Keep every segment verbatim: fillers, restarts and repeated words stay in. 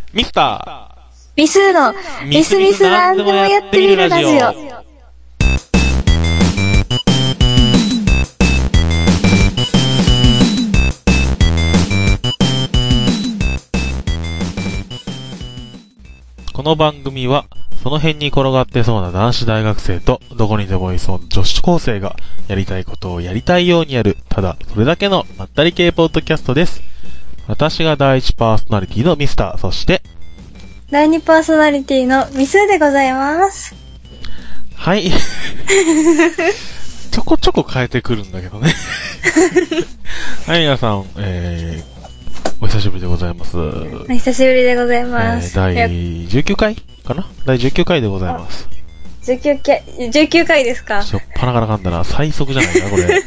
ミスターミスーのミスミスなんでもやってみるラジオ。 この番組はその辺に転がってそうな男子大学生とどこにでもいそうな女子高生がやりたいことをやりたいようにやる、ただそれだけのまったり系ポッドキャストです。私が第一パーソナリティのミスター、そして第二パーソナリティのミスーでございます。 はいちょこちょこ変えてくるんだけどねはい、皆さん、えー、お久しぶりでございます。お久しぶりでございます、 えー、第じゅうきゅうかいかな、第じゅうきゅうかいでございます。 じゅうきゅうかい、じゅうきゅうかいですか。 しょっぱなからかんだな、最速じゃないかこれ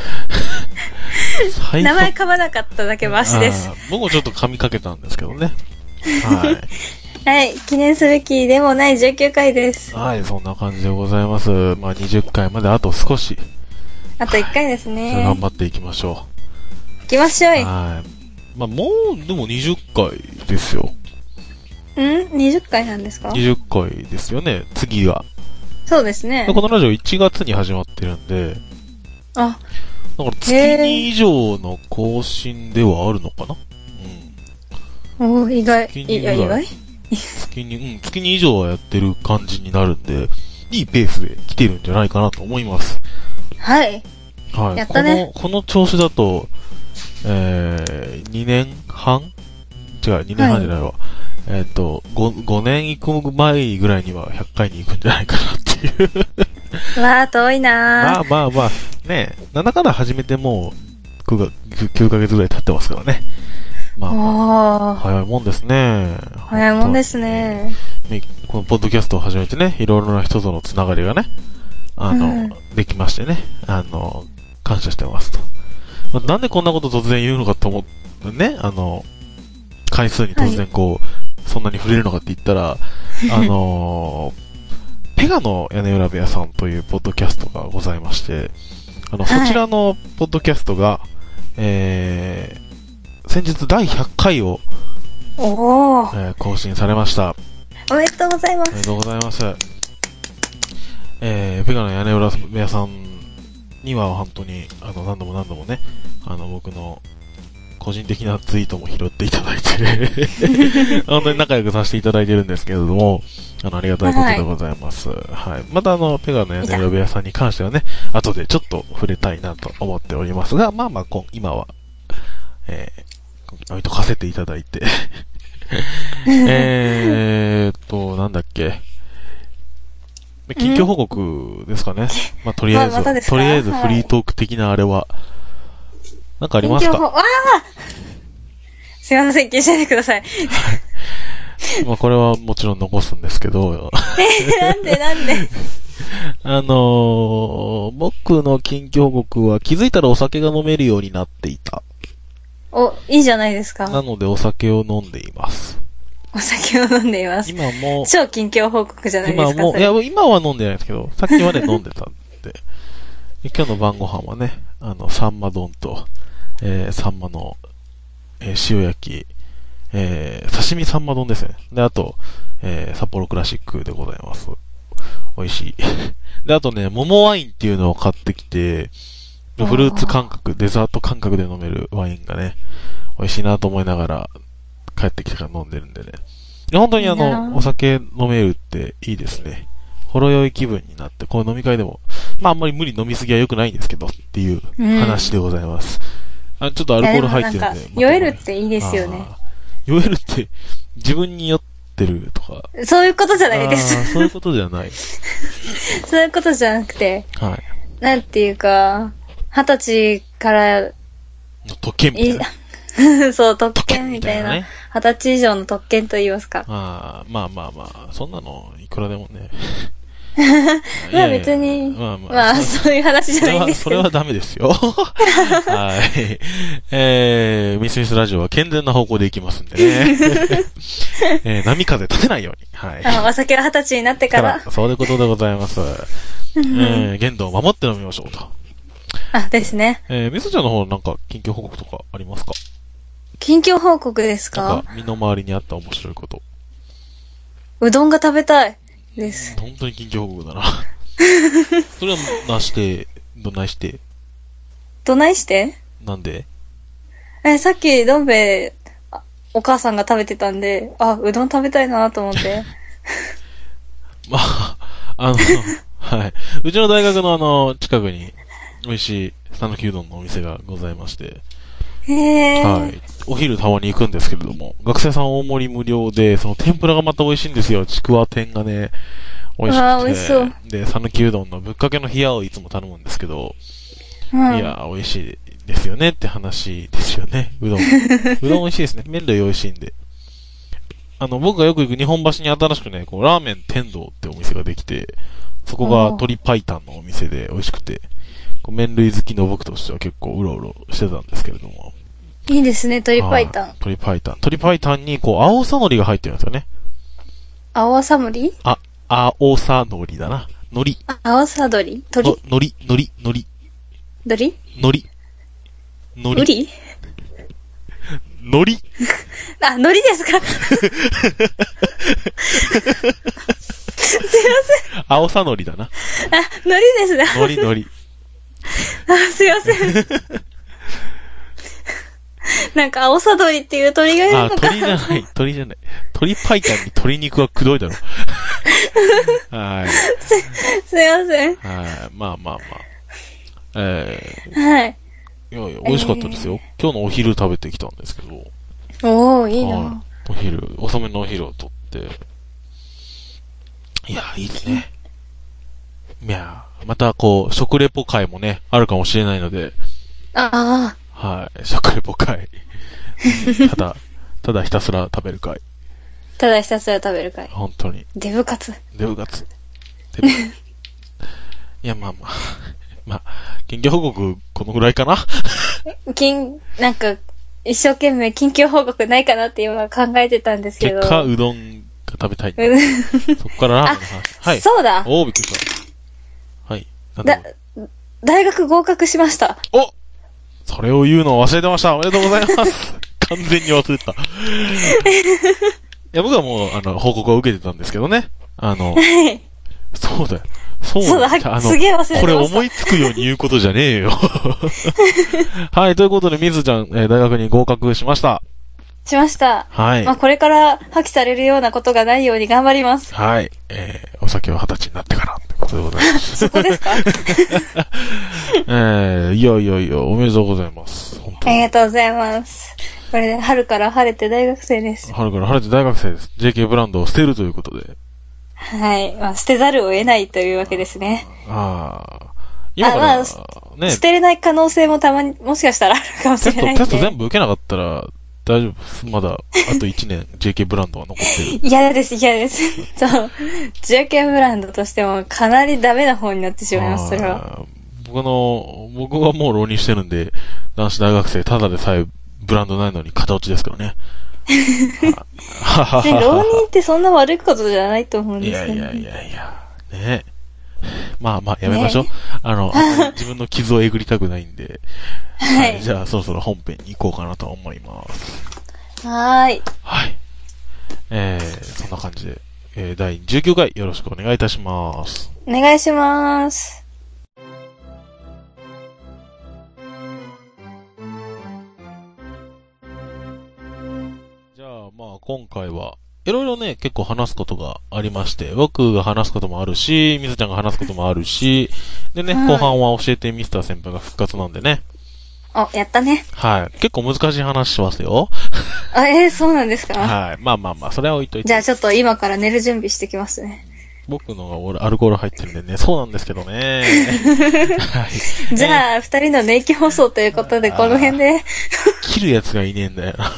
名前噛まなかっただけマシです。 僕もちょっと噛みかけたんですけどねはいはい、記念すべきでもないじゅうきゅうかいです。 はい、そんな感じでございます。まあにじゅっかいまであと少し。 あといっかいですね。 頑張っていきましょう。行きましょう。はい。 まあもう、でもにじゅっかいですよ。 ん ?にじゅっかいなんですか ?ににじゅっかいですよね、次は。 そうですね。 このラジオいちがつに始まってるんで。 あ。 だから月に以上の更新ではあるのかな。 うん。おー、意外。いや、意外月に、うん、月に以上はやってる感じになるんで、いいペースで来てるんじゃないかなと思います。 はい。 はい。 やったね。 この、この調子だと、えー、にねんはん違う、にねんはんじゃないわ。はい、えっと、ご、ごねん行く前ぐらいにはひゃっかいに行くんじゃないかなっていう。 わー、遠いなー。 まあまあまあ、ね、なんだかんだ始めてもう、きゅうかげつぐらい経ってますからね。まあ、まあ、早いもんですね。 早いもんですね。 このポッドキャストを始めてね、いろいろな人とのつながりがね、あの、うん、できましてね、あの、感謝してますと。まあ、なんでこんなこと突然言うのかと思ってね、あの、回数に突然こう、はい、そんなに触れるのかって言ったら、あの、ペガの屋根裏部屋さんというポッドキャストがございまして、あの、はい、そちらのポッドキャストが、えー、先日だいひゃっかいを、 おー、 えー、更新されました。 おめでとうございます。 おめでとうございます。えー、ペガの屋根裏部屋さんには本当に、あの、何度も何度もね、あの、僕の個人的なツイートも拾っていただいて、本当に仲良くさせていただいてるんですけれども、あの、ありがたいことでございます。はい。はい、またあの、ペガの屋根裏部屋さんに関してはね、後でちょっと触れたいなと思っておりますが、まあまあ、今は、えー、置いとかせていただいて、えーっと、なんだっけ。近況報告ですかね。まあ、とりあえず、ままとりあえずフリートーク的なあれは、なんかありますか？ あすいません、消しないでください。 まあ、これはもちろん残すんですけど。 えー、なんでなんであのー、僕の近況報告は気づいたらお酒が飲めるようになっていた。 お、いいじゃないですか。 なのでお酒を飲んでいます。 お酒を飲んでいます。 今も。 超近況報告じゃないですか。 今も、いや、今は飲んでないですけど、さっきまで飲んでたんで。今日の晩ご飯はね、あの、サンマ丼と、えー、サンマの、えー、塩焼き、えー、刺身サンマ丼ですね。で、あと、えー、札幌クラシックでございます。美味しい。で、あとね、桃ワインっていうのを買ってきて、フルーツ感覚、デザート感覚で飲めるワインがね、美味しいなと思いながら、帰ってきてから飲んでるんでね。本当にあの、お酒飲めるっていいですね。ほろ酔い気分になって、この飲み会でも、まああんまり無理飲みすぎは良くないんですけど、っていう話でございます。うん、あちょっとアルコール入ってるんで。 酔えるっていいですよね。 酔えるって、自分に酔ってるとか。 そういうことじゃないです。 そういうことじゃない。 そういうことじゃなくて、 はい。 なんていうか、二十歳から、 の特権みたいな。 そう、特権みたいな。二十歳以上の特権と言いますか。 ああ、まあまあまあ、そんなの、いくらでもね。 まあ別に、まあまあ、まあそういう話じゃないんですけど。 それは、それはダメですよ。はい。えー、ミスミスラジオは健全な方向でいきますんでね。えー、波風立てないように。はい。 あ、お酒は二十歳になってから。 からそういうことでございます。えー、限度を守って飲みましょうと。 あ、ですね。 えー、ミスちゃんの方なんか近況報告とかありますか？ 近況報告ですか？ なんか、身の回りにあった面白いこと。 うどんが食べたいです。 本当に近況報告だな。それはなして、どないして。 どないしてなんで？ え、さっき、どん兵衛、お母さんが食べてたんで、あ、うどん食べたいなと思って。 まあ、あの、はい。うちの大学のあの、近くに、美味しい、さぬきうどんのお店がございまして。 へー。 はい。お昼たまに行くんですけれども、学生さん大盛り無料で、その天ぷらがまた美味しいんですよ。ちくわ天がね、美味しくて。 あー、美味しそう。 で、さぬきうどんのぶっかけの冷やをいつも頼むんですけど、 うん、 いや、美味しいですよねって話ですよね。うどん。うどん美味しいですね。麺類美味しいんで。あの、僕がよく行く日本橋に新しくね、こう、ラーメン天童ってお店ができて、そこが鶏白湯のお店で美味しくて、こう麺類好きの僕としては結構うろうろしてたんですけれども。 いいですね、鶏白湯。 鶏白湯。鶏白湯に、こう、青さのりが入ってるんですよね。 青さのり？ あ、青さのりだな。のり。 あ、青さどり？鳥？ のり、のり、のり。 どり？ のり。のり。 のり？ のり。 あ、のりですか？すいません。 青さのりだな。 あ、のりですね。 のりのり。 あ、すいません。なんか、青さどりっていう鳥がいるのか。 あ、鳥じゃない、鳥じゃない。鳥白湯に鶏肉はくどいだろ。はい。 す、すいません。 はい。まあまあまあ。えー、はい。 いやいや、美味しかったですよ。えー、今日のお昼食べてきたんですけど。 おー、いいな。 お昼、遅めのお昼をとって。いや、いいですね。いや、またこう、食レポ会もね、あるかもしれないので。 ああ。 はい、食レポ会。ただ、ただひたすら食べる会。 ただひたすら食べる会。 本当に。 デブカツ。 デブカツ。デブ。いや、まあまあ。まあ、近況報告、このぐらいかな。 近、なんか、一生懸命近況報告ないかなって今考えてたんですけど。 結果、うどんが食べたい。そこからラーメンの話。はい。 そうだ。 おー、びっくりした。はい。 だ、大学合格しました。 お！それを言うのを忘れてました。おめでとうございます。完全に忘れてた。いや、僕はもう、あの、報告を受けてたんですけどね。あの、はい。そうだよ。そうそうだ、あのすげえ忘れてました。 これ思いつくように言うことじゃねえよ。はい、ということで、みずちゃん、えー、大学に合格しました。 しました。 はい。 まあ、これから破棄されるようなことがないように頑張ります。 はい。えー、お酒は二十歳になってからってことでございます。 そこですか？ えー、いやいやいや、おめでとうございます。本当に。 ありがとうございます。これで春から晴れて大学生です。 春から晴れて大学生です。ジェーケー ブランドを捨てるということで。 はい。まあ、捨てざるを得ないというわけですね。 ああ。今から、 あ、まあ、ね。捨てれない可能性もたまに、もしかしたらあるかもしれないんで。 テスト、テスト全部受けなかったら、大丈夫。まだ、あといちねん、ジェーケー ブランドは残ってる。 嫌です、嫌です。そう。ジェーケー ブランドとしてもかなりダメな方になってしまいます、それは。 僕の、僕はもう浪人してるんで、男子大学生、ただでさえブランドないのに片落ちですからね。 浪人ってそんな悪いことじゃないと思うんですけど、ね。 いやいやいやいや。ねまあまあ、やめましょう。ね、あの、自分の傷をえぐりたくないんで。はい、はい。じゃあ、そろそろ本編に行こうかなと思います。 はーい。 はい。えー、そんな感じで、えー、だいじゅうきゅうかいよろしくお願いいたします。 お願いします。 じゃあ、まあ、今回は、いろいろね、結構話すことがありまして、僕が話すこともあるし、みずちゃんが話すこともあるし、でね、うん、後半は教えてミスター先輩が復活なんでね。 お、やったね。 はい。結構難しい話しますよ。 あ、えー、そうなんですか？ はい。まあまあまあ、それは置いといて。 じゃあちょっと今から寝る準備してきますね。 僕のが俺、アルコール入ってるんでね、そうなんですけどね。 はい。じゃあ、二人の年季放送ということで、この辺で。 切るやつがいねえんだよな。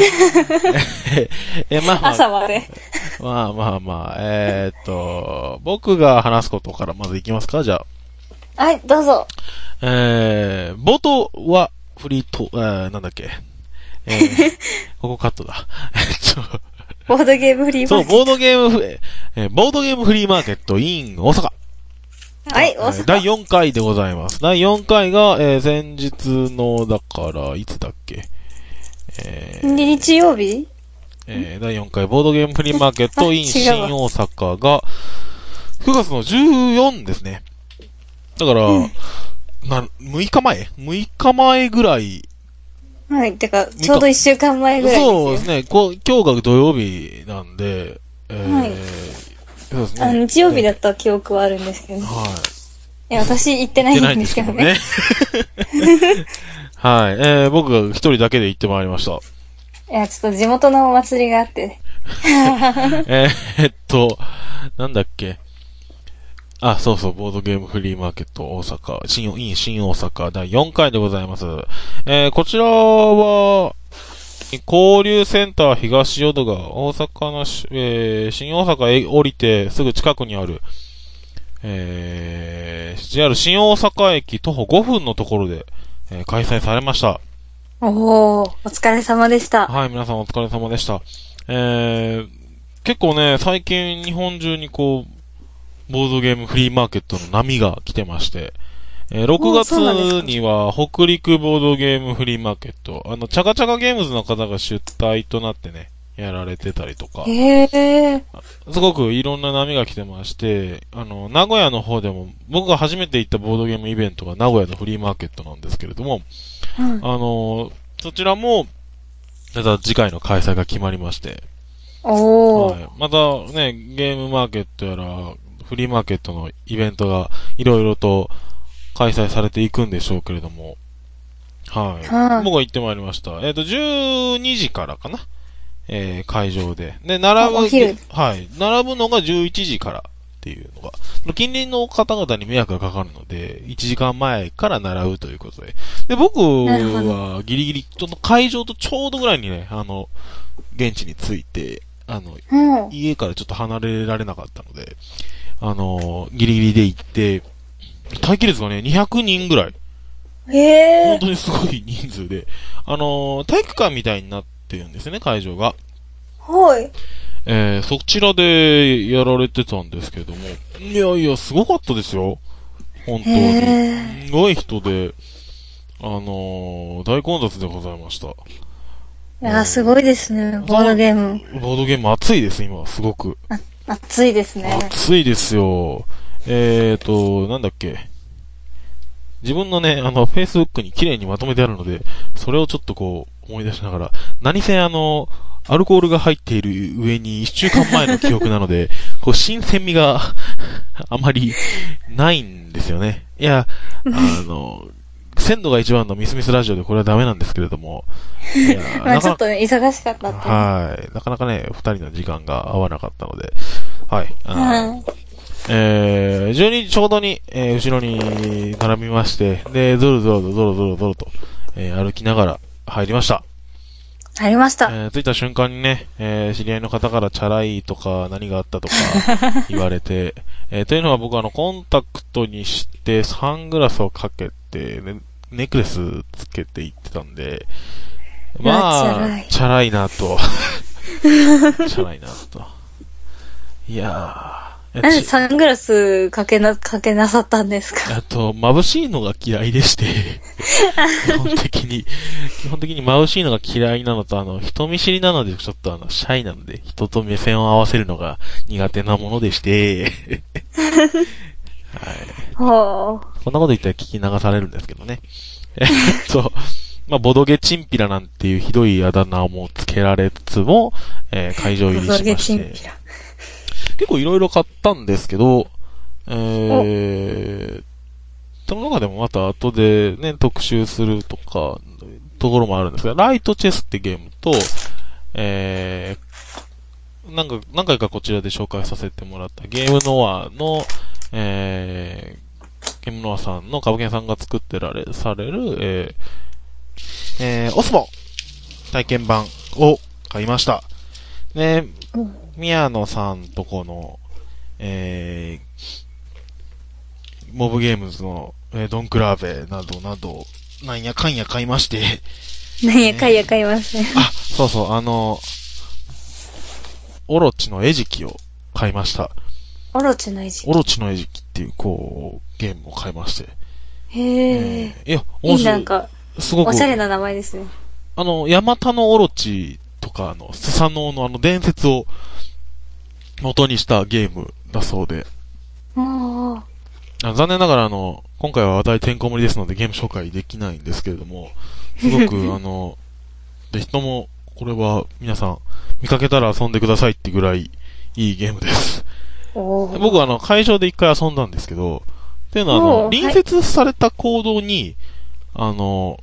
え、まあまあ。 朝まで。 まあまあまあ、えー、っと、僕が話すことからまずいきますか、じゃあ。はい、どうぞ。 えー、冒頭はフリート、えー、なんだっけ。えー、ここカットだ。えっと、 ボードゲームフリーマーケット。 そう、ボードゲームフ、えー、ボードゲームフリーマーケット in 大阪。 はい、大阪。 だいよんかいでございます。だいよんかいが、えー、先日の、だから、いつだっけ。 えー、日曜日えー、だいよんかいボードゲームフリーマーケット in 新大阪がくがつのじゅうよっかですね。だから、うん、な、むいかまえ ?むい 日前ぐらい。 はい、てか、ちょうどいっしゅうかんまえぐらいですよ。 そうですね。こ今日が土曜日なんで、えー、はい。そうですね。 あ、日曜日だった記憶はあるんですけど、ね。はい。いや、私行ってないんですけどね。 はい。えー、僕が一人だけで行ってまいりました。 いや、ちょっと地元のお祭りがあって。 えーっと、なんだっけ。あ、そうそう、ボードゲームフリーマーケット大阪、新、in 新大阪だいよんかいでございます。えー、こちらは、交流センター東淀川、大阪の、えー、新大阪へ降りてすぐ近くにある、えー、ジェイアール 新大阪駅徒歩ごふんのところで、えー、開催されました。 おー、お疲れ様でした。 はい、皆さんお疲れ様でした。えー、結構ね、最近日本中にこう、ボードゲームフリーマーケットの波が来てまして、えー、ろくがつには北陸ボードゲームフリーマーケット、あの、チャカチャカゲームズの方が出退となってね、やられてたりとか、 へー。 すごくいろんな波が来てまして、あの、名古屋の方でも、僕が初めて行ったボードゲームイベントが名古屋のフリーマーケットなんですけれども、うん、あの、そちらも、また次回の開催が決まりまして、 おー。 はい、またね、ゲームマーケットやら、フリーマーケットのイベントがいろいろと開催されていくんでしょうけれども、はい。はあ、僕は行ってまいりました。えっと、じゅうにじからかな。えー、会場で。で、並ぶ、はい。並ぶのがじゅういちじからっていうのが、近隣の方々に迷惑がかかるので、いちじかんまえから並ぶということで。で、僕はギリギリ、その会場とちょうどぐらいにね、あの、現地に着いて、あの、うん、家からちょっと離れられなかったので、あの、ギリギリで行って、待機列がね、にひゃくにんぐらい。 へー。 本当にすごい人数で、あの、体育館みたいになってるんですね、会場が。 はい。 えー、そちらでやられてたんですけども、いやいや、すごかったですよ。本当に。すごい人で、あのー、大混雑でございました。いや、すごいですね、ボードゲーム。 ボードゲーム熱いです、今、すごく。 あ、熱いですね。 熱いですよ。えーと、なんだっけ。自分のね、あの、Facebook に綺麗にまとめてあるので、それをちょっとこう、思い出しながら、何せあの、アルコールが入っている上にいっしゅうかんまえの記憶なので、こう、新鮮味があまりないんですよね。いや、あの、鮮度が一番のミスミスラジオでこれはダメなんですけれども。いやまあちょっとね、忙しかったって。 はい。なかなかね、二人の時間が合わなかったので、はい。あえー、じゅうにじちょうどに、えー、後ろに並びまして、で、ゾロゾロとゾロゾロゾロと、えー、歩きながら入りました。 入りました。 えー、着いた瞬間にね、えー、知り合いの方からチャラいとか何があったとか言われて、えー、というのは僕はあの、コンタクトにしてサングラスをかけて、ね、ネックレスつけて行ってたんで、まあ、チャラいなと。チャラいなと。いやー。 なんでサングラスかけな、かけなさったんですか？ あと、眩しいのが嫌いでして、基本的に、基本的に眩しいのが嫌いなのと、あの、人見知りなので、ちょっとあの、シャイなので、人と目線を合わせるのが苦手なものでして、はい。 はあ。 こんなこと言ったら聞き流されるんですけどね。えっと、まあ、ボドゲチンピラなんていうひどいあだ名もつけられつつも、えー、会場入りしまして。ボドゲチンピラ。結構いろいろ買ったんですけど、えー、その中でもまた後でね、特集するとか、ところもあるんですが、ライトチェスってゲームと、えー、なんか、何回かこちらで紹介させてもらったゲームノアの、えー、ゲームノアさんの株券さんが作ってられ、される、えー、えー、オスモ体験版を買いました。ね、うん宮野さんとこの、えー、モブゲームズの、えー、ドンクラーベなどなど、なんやかんや買いまして。 なんやかんや買いまして。 あ、そうそう、あの、オロチの餌食を買いました。 オロチの餌食オロチの餌食っていう、こう、ゲームを買いまして。 へー。 えー、いや、 面白い。いいなんか、すごく。おしゃれな名前ですね。 あの、ヤマタノオロチとか、あの、スサノオのあの伝説を元にしたゲームだそうで。 あーあの残念ながらあの、今回は話題てんこ盛りですのでゲーム紹介できないんですけれども、すごくあの、ぜひとも、これは皆さん見かけたら遊んでくださいってぐらいいいゲームです。 おー僕はあの、会場で一回遊んだんですけど、っていうのはあの、 おー隣接された行動に、あの、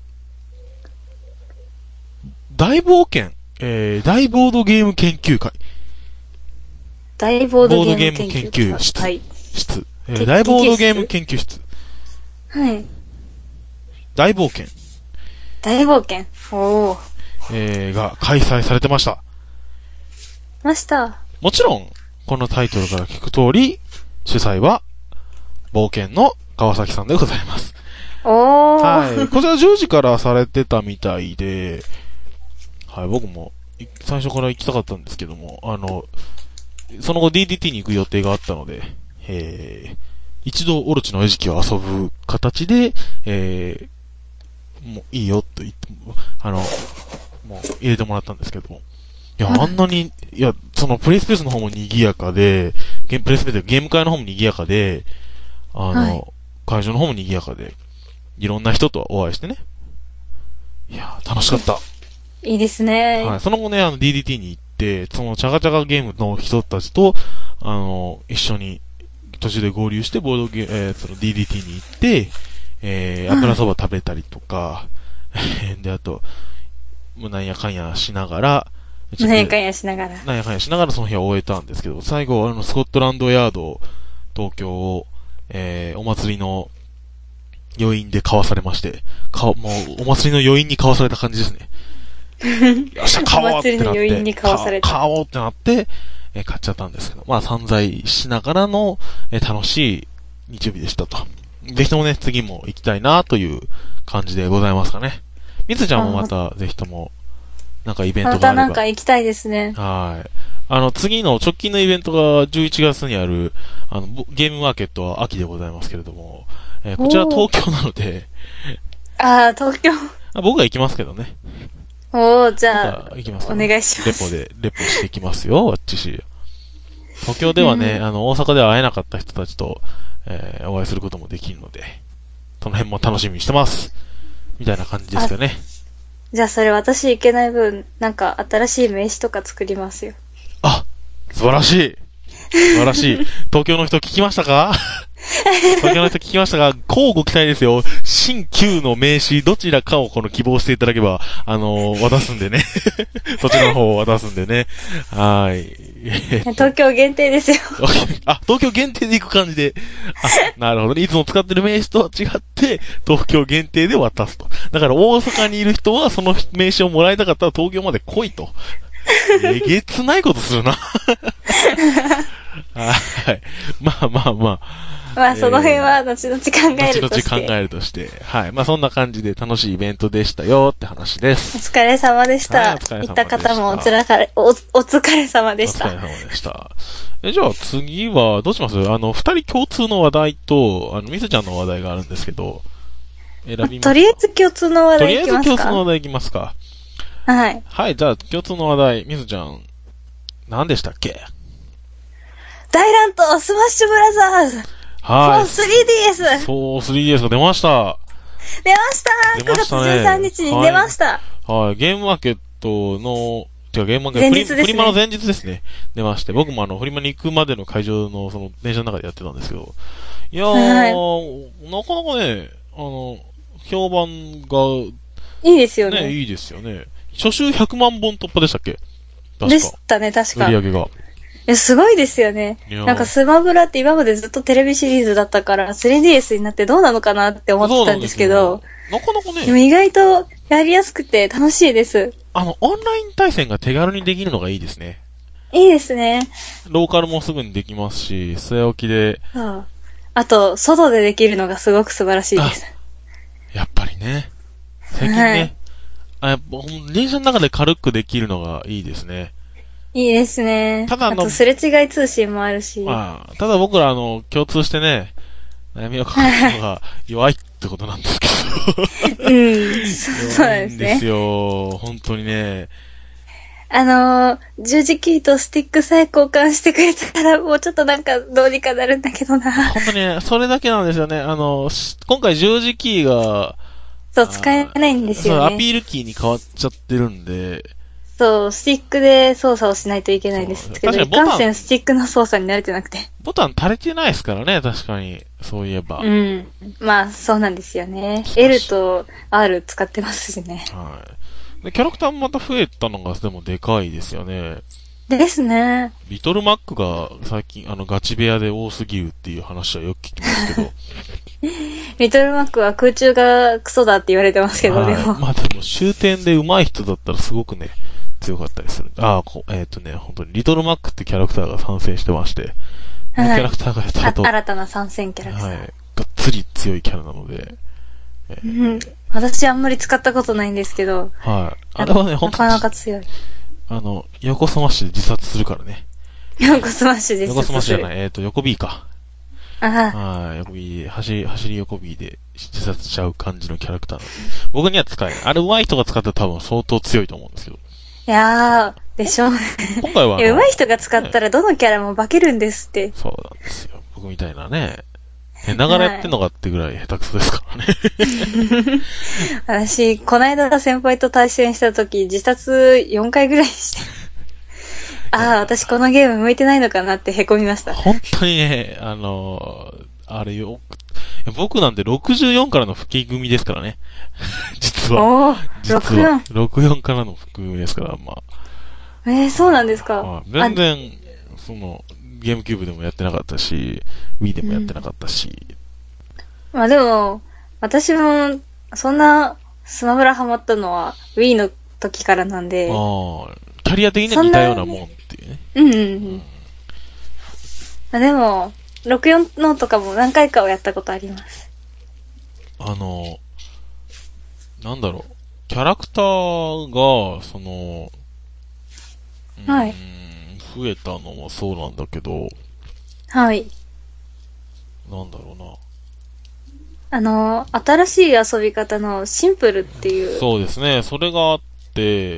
大冒険、えー、大ボードゲーム研究会、 大ボードゲーム研ボードゲーム研究究室はい。 室、えーけ大ボードゲーム研究室、 はい。 大冒険、 大冒険。おー。 えー、が開催されてました。 ました。 もちろん、このタイトルから聞く通り、主催は、冒険の川崎さんでございます。 おー。 はい。こちらじゅうじからされてたみたいで、はい、僕も、い最初から行きたかったんですけども、あの、その後 ディーディーティー に行く予定があったので、えー、一度オロチの餌食を遊ぶ形で、えー、もういいよと言って、あの、もう入れてもらったんですけども。いや、あんなに、いや、そのプレイスペースの方も賑やかで、ゲームプレイスペースでゲーム会の方も賑やかで、あの、 はい会場の方も賑やかで、いろんな人とお会いしてね。いや、楽しかった。 いいですね。 はい。その後ね、あの ディーディーティー に行って、そのチャガチャガゲームの人たちと、あの、一緒に途中で合流してボードゲーム、えー、その ディーディーティー に行って、えー、油そば食べたりとか、で、あと、もうなんやかんやしながら、 なんやかんやしながら。 なんやかんやしながらその日は終えたんですけど、最後、あの、スコットランドヤード、東京を、えー、お祭りの余韻で買わされまして、か、もう、お祭りの余韻に買わされた感じですね。よっしゃ、買おうってなって。 お祭りの余韻に買わされた買おうってなって、えー買っちゃったんですけど、まあ散財しながらの、えー楽しい日曜日でしたと。ぜひともね、次も行きたいなという感じでございますかね。みつちゃんもまた、ぜひとも、なんかイベントまたがあれば。 なんか行きたいですね。 はい。あの、次の直近のイベントがじゅういちがつにある、あの、ぼゲームマーケットは秋でございますけれども、えーこちら東京なので、 ああ、東京。 あ僕は行きますけどね。 おー、じゃあ、 僕は行きますお願いします。 レポで、レポしてきますよ、わっちし。東京ではね、 うんあの、大阪では会えなかった人たちと、えーお会いすることもできるので、その辺も楽しみにしてます。みたいな感じですよね。 じゃあそれ私行けない分、なんか新しい名刺とか作りますよ。 あ、素晴らしい。素晴らしい。東京の人聞きましたか東京の人聞きましたが、こうご期待ですよ。新旧の名刺、どちらかをこの希望していただけば、あのー、渡すんでね。そちらの方を渡すんでね。はーい。 東京限定ですよ。 あ、東京限定で行く感じで。あ、なるほどね。いつも使ってる名刺とは違って、東京限定で渡すと。だから大阪にいる人は、その名刺をもらいたかったら東京まで来いと。えげつないことするな。はい。まあまあまあ。 まあその辺は後々考えるとして。 後々考えるとして。はい。まあそんな感じで楽しいイベントでしたよって話でおす。 疲れ様でした。 はいお疲れ様でした行った方もおつらかれ、お、お疲れ様でした。 お疲れ様でした。え、じゃあ次は、どうしますあの、二人共通の話題と、あの、みすちゃんの話題があるんですけど、選びますかとりあえず共通の話とりあえず題いきますか。 共通の話題いきますか。 はい。 はい、じゃあ共通の話題、みすちゃん、何でしたっけ大乱闘スマッシュブラザーズはい。 スリーディーエスそう、スリーディーエス が出ました。 出ました出ましたねくがつじゅうさんにちに出ました、 はい、ゲームマーケットの、てかゲームマーケット、 前日ですねフリマの前日ですね。出まして、僕もあの、フリマに行くまでの会場のその、電車の中でやってたんですけど、いやー、 はいなかなかね、あの、評判が、 いいですよね。 ね、いいですよね。初週ひゃくまんぼん突破でしたっけ確か。 でしたね、確か。い売り上げが。 や、すごいですよねいや。 なんかスマブラって今までずっとテレビシリーズだったから スリーディーエス になってどうなのかなって思ってたんですけど、 なかなかでもね、 意外とやりやすくて楽しいです。 あの、オンライン対戦が手軽にできるのがいいですね。 いいですね。 ローカルもすぐにできますし、据え置きで、 そうあと、外でできるのがすごく素晴らしいです。 やっぱりね。最近ね、 はいあやっぱ電車の中で軽くできるのがいいですね。 いいですね。 ただあのあと、すれ違い通信もあるし。 まあ、ただ僕らあの、共通してね、悩みを抱えるのが弱いってことなんですけうん、そうなんですね。 弱いんですよ。本当にね。 あのー、十字キーとスティックさえ交換してくれたら、もうちょっとなんかどうにかなるんだけどな。 本当にね、それだけなんですよね。あの、今回十字キーが、 そう、使えないんですよね。 そう、アピールキーに変わっちゃってるんで。 そう、スティックで操作をしないといけないんですけど、いかんせんスティックの操作に慣れてなくて。 ボタン足りてないですからね、確かに。そういえば。 うん。まあ、そうなんですよね。L と R 使ってますしね。 はい。で、キャラクターもまた増えたのが、でもでかいですよね。 ですね。 リトルマックが最近、あの、ガチ部屋で多すぎるっていう話はよく聞きますけど。 リトルマックは空中がクソだって言われてますけど、 はい、 でも。 まあでも終点で上手い人だったらすごくね、強かったりする。ああ、こえっ、ー、とね、本当にリトルマックってキャラクターが参戦してまして、このキャラクターがやったと、 新たな参戦キャラクター。 はい。がっつり強いキャラなので。 えー、うん。私あんまり使ったことないんですけど。 はい。あれはね、本当に。 なかなか強い。 あの、横スマッシュで自殺するからね。 横スマッシュで自殺する。 横スマッシュじゃない、えっ、ー、と、横 B か。 あはい、横 B で、走り、走り横 B で自殺しちゃう感じのキャラクターなんで。僕には使えない。あれ上手い人が使ったら多分相当強いと思うんですけど。 いやー、でしょうね。 今回は。 いや、上手い人が使ったらどのキャラも化けるんですって。 そうなんですよ。僕みたいなね。変ながらやってんのかってぐらい下手くそですからね。 私、こないだ先輩と対戦した時、自殺よんかいぐらいして。ああ、私このゲーム向いてないのかなって凹みました。 本当にね、あのー、あれよ、僕なんてろくじゅうよんからの吹き組ですからね。実は。 おー、ろくじゅうよん。 ろくじゅうよんからの吹き組ですから、まあ。 えー、そうなんですか。 まあ、全然、その、ゲームキューブでもやってなかったし、Wii でもやってなかったし。 うん、まあでも、私も、そんな、スマブラハマったのは Wii の時からなんで。 ああ、キャリア的には似たようなもんっていうね。 うんうんうん。あでも、ろくじゅうよんのとかも何回かはやったことあります。 あの、なんだろう、キャラクターが、その、 はい。 増えたのもそうなんだけど、 はい。 なんだろうな。 あの、新しい遊び方のシンプルっていう。 そうですね。それがあって、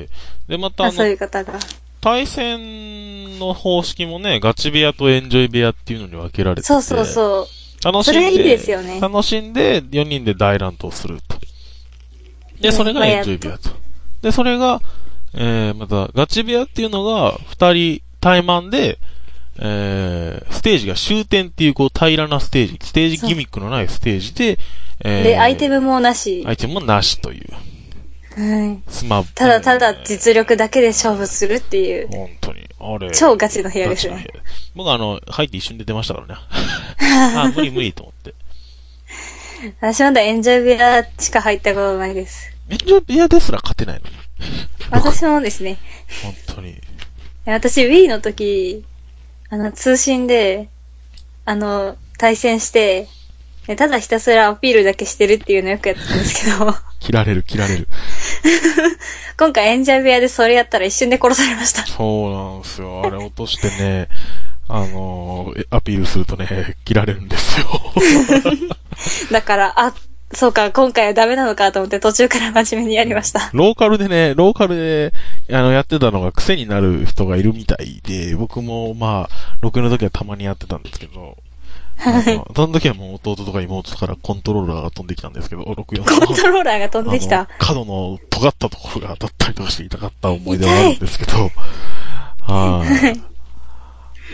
で、またあの、 遊び方が。 対戦の方式もね、ガチ部屋とエンジョイ部屋っていうのに分けられてて。 そうそうそう。 楽しんで、 それいいですよね。 楽しんで、よにんで大乱闘すると。で、それがエンジョイ部屋と。で、それが、えー、また、ガチ部屋っていうのが、二人対マンで、えー、ステージが終点っていう、こう、平らなステージ、ステージギミックのないステージで、 えー、で、アイテムもなし。 アイテムもなしという。 はい。 スマただただ実力だけで勝負するっていう。 本当に。あれ。 超ガチの部屋ですね。 僕あの、入って一瞬で出ましたからね。あ、無理無理と思って。 私まだエンジョイ部屋しか入ったことないです。 エンジョイ部屋ですら勝てないのに。 私もですね。 本当に。 私 Wii の時、あの、通信で、あの、対戦して、ただひたすらアピールだけしてるっていうのをよくやってたんですけど。 切られる、切られる。 今回エンジョイ部屋でそれやったら一瞬で殺されました。 そうなんですよ。あれ落としてね、あのー、アピールするとね、切られるんですよ。 だから、あ、そうか、今回はダメなのかと思って途中から真面目にやりました。 ローカルでね、ローカルで、あの、やってたのが癖になる人がいるみたいで、僕もまあ、ろくの時はたまにやってたんですけど、はい。その時はもう弟とか妹からコントローラーが飛んできたんですけど、ろくよん。 コントローラーが飛んできた。 角の尖ったところが当たったりとかして痛かった思い出はあるんですけど、はい。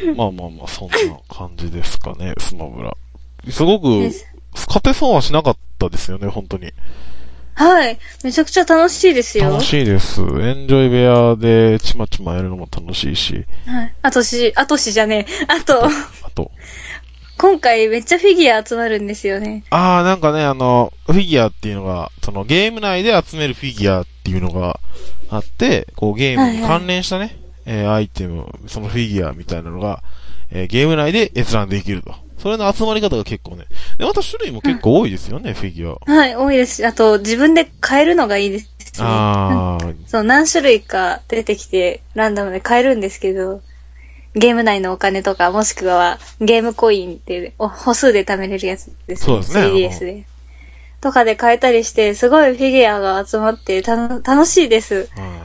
まあまあまあ、そんな感じですかね、スマブラ。すごく、勝てそうはしなかったですよね、本当に。 はい。めちゃくちゃ楽しいですよ。 楽しいです。エンジョイ部屋でちまちまやるのも楽しいし。 はい。あとし、あとしじゃねえ。あと、 あと。 今回めっちゃフィギュア集まるんですよね。 ああ、なんかね、あの、フィギュアっていうのが、そのゲーム内で集めるフィギュアっていうのがあって、こうゲームに関連したね、はいはい、えー、アイテム、そのフィギュアみたいなのが、えー、ゲーム内で閲覧できると。それの集まり方が結構ね。で、また種類も結構多いですよね、うん、フィギュア。 はい、多いです。あと、自分で買えるのがいいですね。 ああ。 そう、何種類か出てきて、ランダムで買えるんですけど、ゲーム内のお金とか、もしくはゲームコインっていう、歩数で貯めれるやつですね。 そうですね。 スリーディーエス で。 とかで買えたりして、すごいフィギュアが集まってた楽しいです。 はい。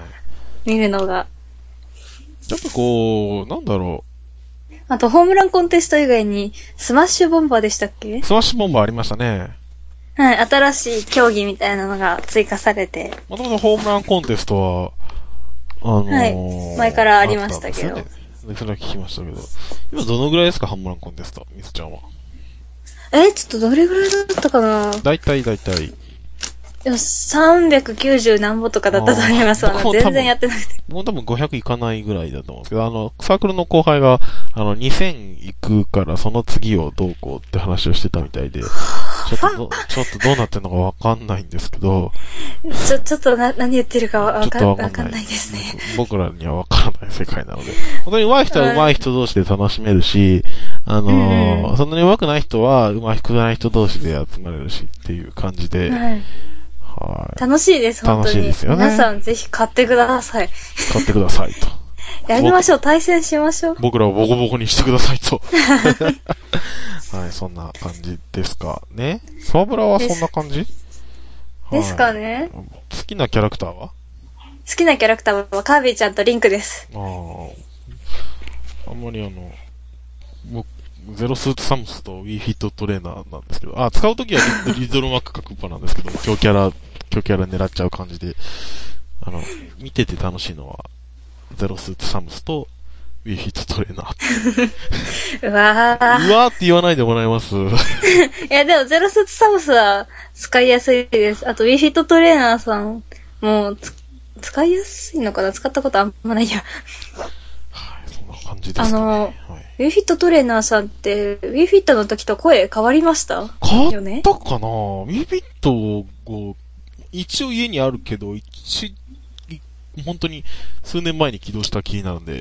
見るのが。 やっぱこう、なんだろう。あと、ホームランコンテスト以外に、スマッシュボンバーでしたっけ？ スマッシュボンバーありましたね。 はい、新しい競技みたいなのが追加されて。 もともとホームランコンテストは、あのー、 はい、前からありましたけど。 ね、それは聞きましたけど。今どのぐらいですか、ホームランコンテスト、みすちゃんは。 え、ちょっとどれぐらいだったかな？ だいたいだいたい。 でもさんびゃくきゅうじゅう何歩とかだったと思います。あの、全然やってなくて。 もう多分ごひゃくいかないぐらいだと思うんですけど、あの、サークルの後輩が、あの、にせんいくからその次をどうこうって話をしてたみたいで、ちょっとど、ちょっとどうなってるのかわかんないんですけど、 ちょ、ちょっとな、何言ってるかわかん、わかんないですね。 僕らにはわからない世界なので、本当に上手い人は上手い人同士で楽しめるし、あのーうん、そんなに上手くない人は上手くない人同士で集まれるしっていう感じで、はいはい、 楽しいです、本当に。楽しいですよね。皆さんぜひ買ってください。 買ってくださいと。 やりましょう、対戦しましょう。 僕らをボコボコにしてくださいと。はい、そんな感じですかね。スマブラはそんな感じですかね、 はい。好きなキャラクターは？ 好きなキャラクターはカービィちゃんとリンクです。 ああ。あんまりあの、僕、ゼロスーツサムスと Wii フィットトレーナーなんですけど、あ、使うときはリ, リゾルマックかクッパなんですけど、強キャラ、強キャラ狙っちゃう感じで、あの、見てて楽しいのは、ゼロスーツサムスと Wii フィットトレーナー。 うわー。 うわーって言わないでもらえます。いや、でもゼロスーツサムスは使いやすいです。あと Wii フィットトレーナーさんもつ使いやすいのかな？使ったことあんまないや。 はい、そんな感じですかね。あの、はいウィフィットトレーナーさんって、ウィフィットの時と声変わりました？ 変わったかな、ね、ウィフィットを、一応家にあるけど、一、本当に数年前に起動した気になるんで。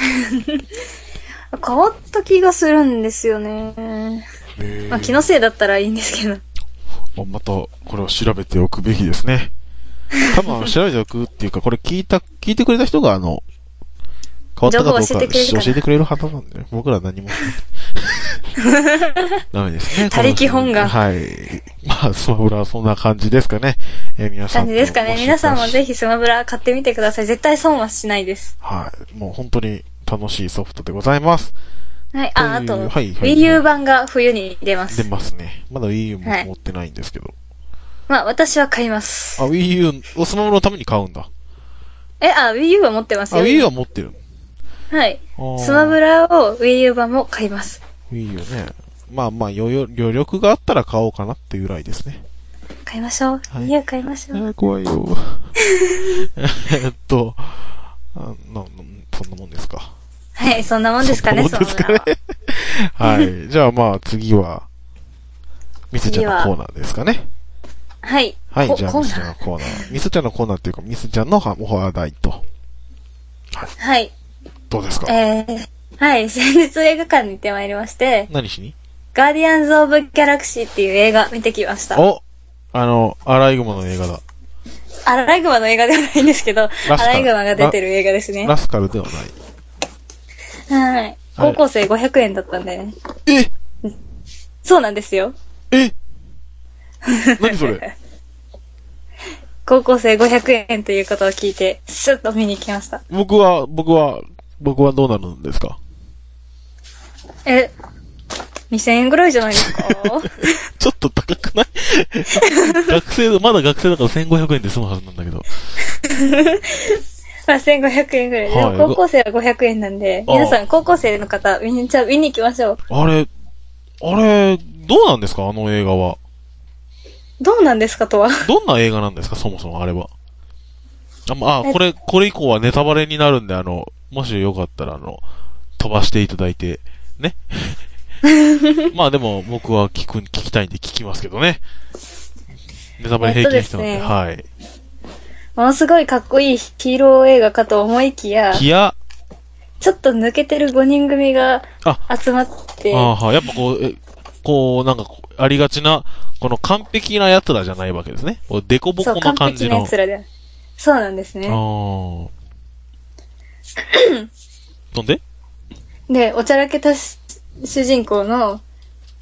変わった気がするんですよね。まあ気のせいだったらいいんですけど。 また、これは調べておくべきですね。多分、調べておくっていうか、これ聞いた、聞いてくれた人があの、変わったかどうか教えてくれるはずなんで、ね、僕らは何もダメですね。 他力本願。 はい。まあ、スマブラはそんな感じですかね。えー、皆さん。 感じですかね。皆さんもぜひスマブラ買ってみてください。絶対損はしないです。 はい。もう本当に楽しいソフトでございます。 はい。あ、あと、はいはい、Wii U 版が冬に出ます。 出ますね。まだ Wii U も持ってないんですけど。はい、 まあ、私は買います。 あ、Wii U をスマブラのために買うんだ。 え、あ、Wii U は持ってますよ。 あ、Wii U は持ってる。 はい。スマブラを Wii U 版も買います。 Wii U ね。まあまあ余、余力があったら買おうかなっていうぐらいですね。 買いましょう。はい、Wii U 買いましょう。 あ、怖いよ。えっとあな、そんなもんですか。 はい、そんなもんですかね、 そんなもんですかね。はい。じゃあまあ次は、みすちゃんのコーナーですかね。 はい。 はい、じゃあみすちゃんのコーナー。みすちゃんのコーナーっていうか、みすちゃんのお話題と。 はい。はい。 どうですか？ えー、はい、先日映画館に行ってまいりまして。 何しに？ ガーディアンズ・オブ・ギャラクシーっていう映画見てきました。 お！あの、アライグマの映画だ。 アライグマの映画ではないんですけど、アライグマが出てる映画ですね。 ラスカルではない。 はい。高校生ごひゃくえんだったんでね。 え？ そうなんですよ。 え？何それ？ 高校生ごひゃくえんということを聞いて、スッと見に来ました。 僕は、僕は、僕はどうなるんですか？ え、にせんえんぐらいじゃないですか？ ちょっと高くない？学生、まだ学生だからせんごひゃくえんで済むはずなんだけど。 まあせんごひゃくえんぐらい。でも高校生はごひゃくえんなんで、皆さん高校生の方、みんな見に行きましょう。 あれ、あれ、どうなんですかあの映画は。 どうなんですかとは。 どんな映画なんですかそもそもあれは。あ、まあ、これ、これ以降はネタバレになるんで、あの、もしよかったら、あの、飛ばしていただいて、ね。まあでも、僕は聞く、聞きたいんで聞きますけどね。ネタバレ平気な人なんで、えっとですね、はい。 ものすごいかっこいいヒーロー映画かと思いきや、 きや、 ちょっと抜けてるごにん組が集まって、 ああは、やっぱこう、え、こう、なんか、ありがちな、この完璧な奴らじゃないわけですね。デコボコな感じの。そう、完璧な奴らで。そうなんですね。 ああ。そんで？ で、おちゃらけた主人公の、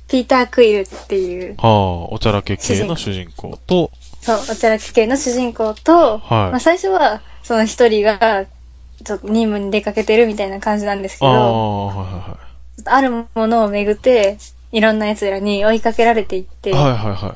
ピーター・クイルっていう。 はあ、おちゃらけ系の主人公と、 そう、おちゃらけ系の主人公と、 はい。 まあ最初は、その一人が、ちょっと任務に出かけてるみたいな感じなんですけああ、 ど、 はいはあるものをめぐって、いろんな奴らに追いかけられていって、 いはい。はいはいはい。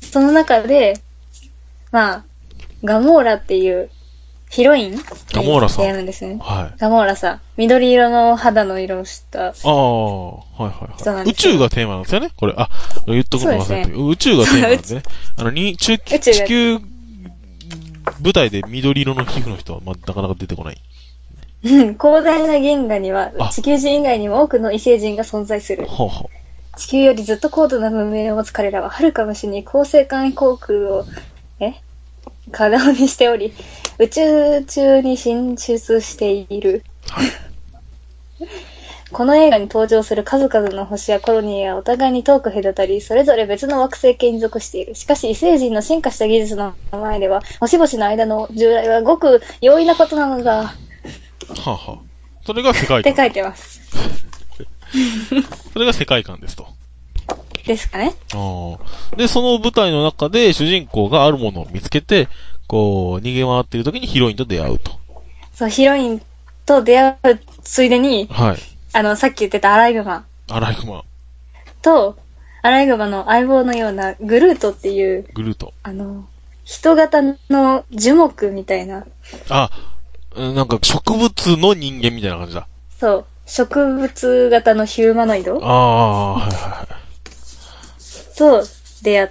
その中で、まあ、ガモーラっていうヒロインガモーラさん。 出会うんですね。 はい。 ガモーラさん。緑色の肌の色をした。 ああ、はいはいはい。宇人なんですよ宙がテーマなんですよねこれ。あ、言っとくの忘れて、 そうですね宇宙がテーマなんですね。あの、に、中、 宇宙が地球舞台で緑色の皮膚の人は、まあ、なかなか出てこない。 うん広大な銀河にはあ、 地球人以外にも多くの異星人が存在する。 ほうほ地球よりずっと高度な文明を持つ彼らは、遥か虫に恒星間航空を、え可能にしており、宇宙中に進出している。 はい。 この映画に登場する数々の星やコロニーはお互いに遠く隔たり、それぞれ別の惑星系に属している。しかし異星人の進化した技術の前では、星々の間の従来はごく容易なことなのだ。 はあ、はあ。それが世界観。 って書いてます。 それが世界観ですと。 ですかね。 ああ。で、その舞台の中で主人公があるものを見つけて、こう、逃げ回っている時にヒロインと出会うと。 そう、ヒロインと出会うついでに、 はい。 あの、さっき言ってたアライグマアライグマ、 と、アライグマの相棒のようなグルートっていう、 グルート。 あの、人型の樹木みたいな。 あ、うんなんか植物の人間みたいな感じだ。 そう、植物型のヒューマノイドああ、はいはいはと出会って、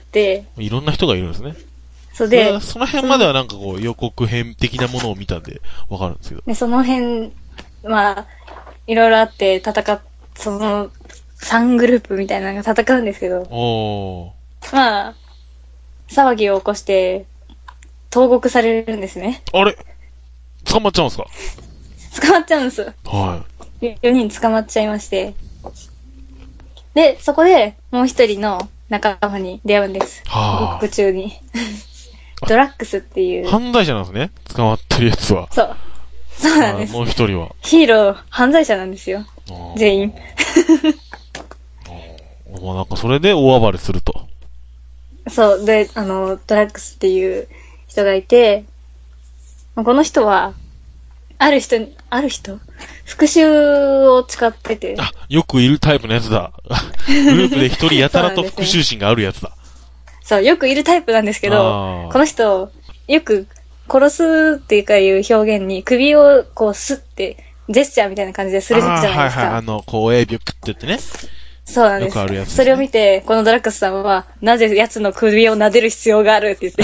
い。いろんな人がいるんですね。 そうで、 そその辺まではなんかこう予告編的なものを見たんでわかるんですけど。 で、その辺、まあ、いろいろあって戦っ、その、さんグループみたいなのが戦うんですけど、 おー。 まあ、騒ぎを起こして、投獄されるんですね。 あれ捕まっちゃうんですか？ 捕まっちゃうんです。 はよにん捕まっちゃいまして。で、そこでもう一人の仲間に出会うんです。 はあ獄中に。ドラッグスっていい。 う。 犯罪者なんですね。捕まってるやつは。 そう。そうなんですあ。もう一人は。 ヒーロー、犯罪者なんですよ。 あー全員。 あーまあなんかそれで大暴れすると。 そう。で、あの、ドラッグスっていう人がいて、この人は、ある人に、ある人復讐を使ってて。 あ、よくいるタイプのやつだ。グループで一人やたらと復讐心があるやつだ。 そう、よくいるタイプなんですけど、 あーこの人、よく殺すっていうかいう表現に首をこうスッて、ジェスチャーみたいな感じでするじゃないですか。 あーはいはい。あの、こう親指をクッて言ってね。 そうなんです。 よくあるやつですねそれを見て、このドラッグスさんは、なぜ奴の首を撫でる必要があるって言って。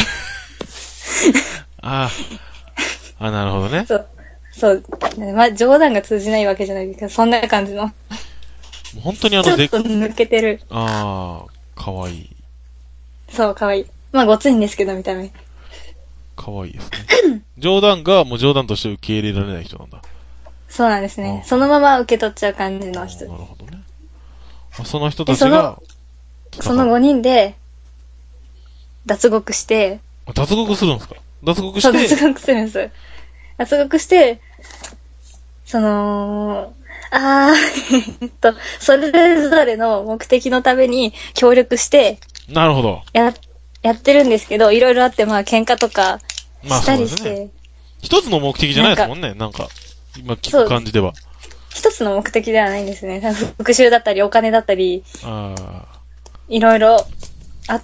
ああ。あ、なるほどね。 そう。そう。まあ、冗談が通じないわけじゃないですけど、そんな感じの。 本当にあちょの、でっと抜けてる。 ああ、かわいい。 そう、かわいい。まあ、ごついんですけど、見た目。 かわいいですね。冗談がもう冗談として受け入れられない人なんだ。 そうなんですね。 あそのまま受け取っちゃう感じのな人る。ほどね。あその人たちが、 そのごにんで、脱獄して、 脱獄するんですか？脱獄そう、 して、 脱獄するんです。脱獄して、その、あー、えっと、それぞれの目的のために協力して、 なるほど。 や、やってるんですけど、いろいろあって、まあ、喧嘩とかまあしたりして、 そうですね。一つの目的じゃないですもんね。なんか、今聞く感じでは。 一つの目的ではないんですね。復讐だったり、お金だったり、 ああ。 いろいろあって、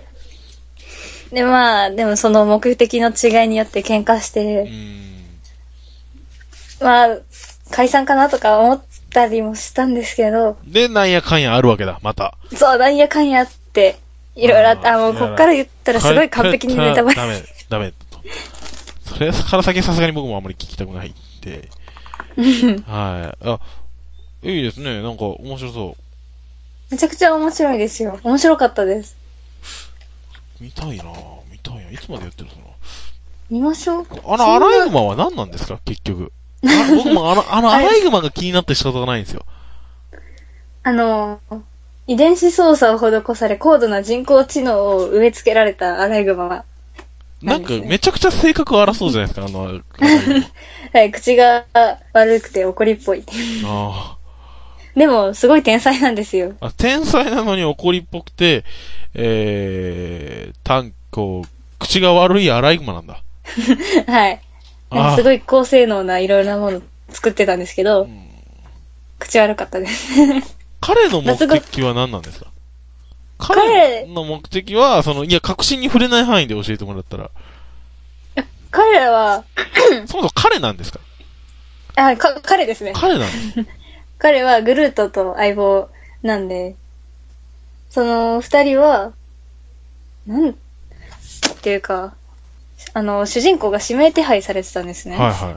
で、まあ、でもその目的の違いによって喧嘩しうて、 ーん。 まあ、解散かなとか思ったりもしたんですけど、 で、なんやかんやあるわけだ、また。 そう、なんやかんやあって、いろいろあって、あ、もうこっから言ったらすごい完璧にネタバレ。 ダメ、ダメ。それから先さすがに僕もあんまり聞きたくないんで。はい。あ、いいですね。なんか面白そう。 めちゃくちゃ面白いですよ。面白かったです。 見たいなぁ。見たいな。いつまでやってるのか見ましょう。 な。あの、アライグマは何なんですか結局。あ僕もあの、あの、アライグマが気になって仕方がないんですよ。 あの、遺伝子操作を施され、高度な人工知能を植え付けられたアライグマは。 なんか、めちゃくちゃ性格荒そうじゃないですか、あの、 はい、口が悪くて怒りっぽい。 ああ。 でも、すごい天才なんですよ。 あ、天才なのに怒りっぽくて、えー、単こう、口が悪いアライグマなんだ。 はい。なんかすごい高性能ないろいろなもの作ってたんですけど、うん、口悪かったです。 彼の目的は何なんですか？彼の目的は、その、いや、確信に触れない範囲で教えてもらったら。 彼らは、 そもそも彼なんですか？ あ、か、彼ですね。 彼なんです彼はグルートと相棒なんで、その二人は、なんっていうか、あの、主人公が指名手配されてたんですね。 はいはい。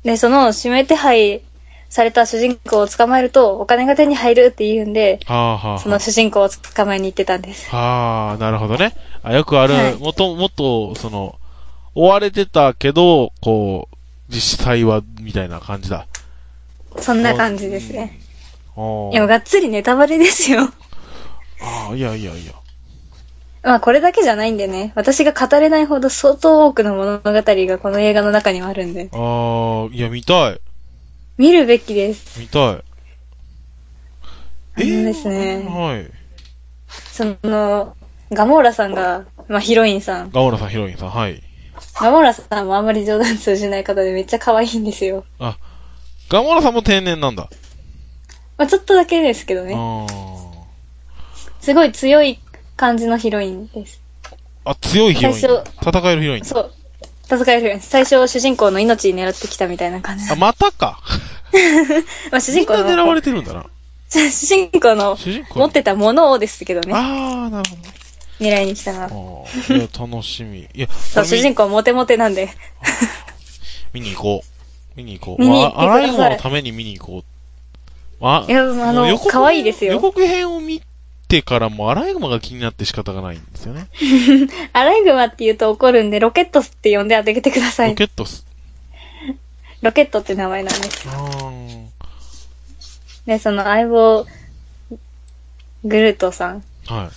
で、その指名手配された主人公を捕まえるとお金が手に入るって言うんで、 はあはあはあ、 その主人公を捕まえに行ってたんです。 はあ、なるほどね。あ、よくある、はい、もっと、もっと、その、追われてたけど、こう、実際は、みたいな感じだ。 そんな感じですね。うん、いや、がっつりネタバレですよ。 ああ、いやいやいや。 まあ、これだけじゃないんでね。私が語れないほど相当多くの物語がこの映画の中にはあるんで。 ああ、いや、見たい。 見るべきです。 見たい。 えー、ですね。 はい。 その、ガモーラさんが、まあ、ヒロインさん。 ガモーラさん、ヒロインさん、はい。 ガモーラさんもあんまり冗談通じない方でめっちゃ可愛いんですよ。 あ、ガモーラさんも天然なんだ。 まあ、ちょっとだけですけどね。 あすごい強い感じのヒロインです。 あ、強いヒロイン。 最初、 戦えるヒロイン。 そう。戦えるヒロイン。最初、主人公の命に狙ってきたみたいな感じ。 あ、またか。 まあ、主人公の。 みんな狙われてるんだな。 主人公の持ってたものをですけどね。 ああ、なるほど。 狙いに来たな。ああ、いや、楽しみ。いや、 そう、主人公モテモテなんで。 見に行こう。見に行こう。見に行ってください。アライグマのために見に行こう。あ、 いや、あの、可愛いですよ。 予告編を見てからもアライグマが気になって仕方がないんですよね。 アライグマって言うと怒るんで、ロケットスって呼んであげてください。 ロケットス。 ロケットって名前なんです。 あー。 で、その相棒、グルートさん。 はい。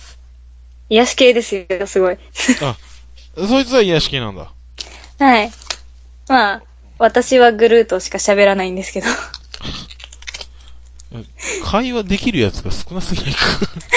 癒し系ですよ、すごい。 あ、そいつは癒し系なんだ。 はい。まあ、私はグルートしか喋らないんですけど。 会話できるやつが少なすぎないか。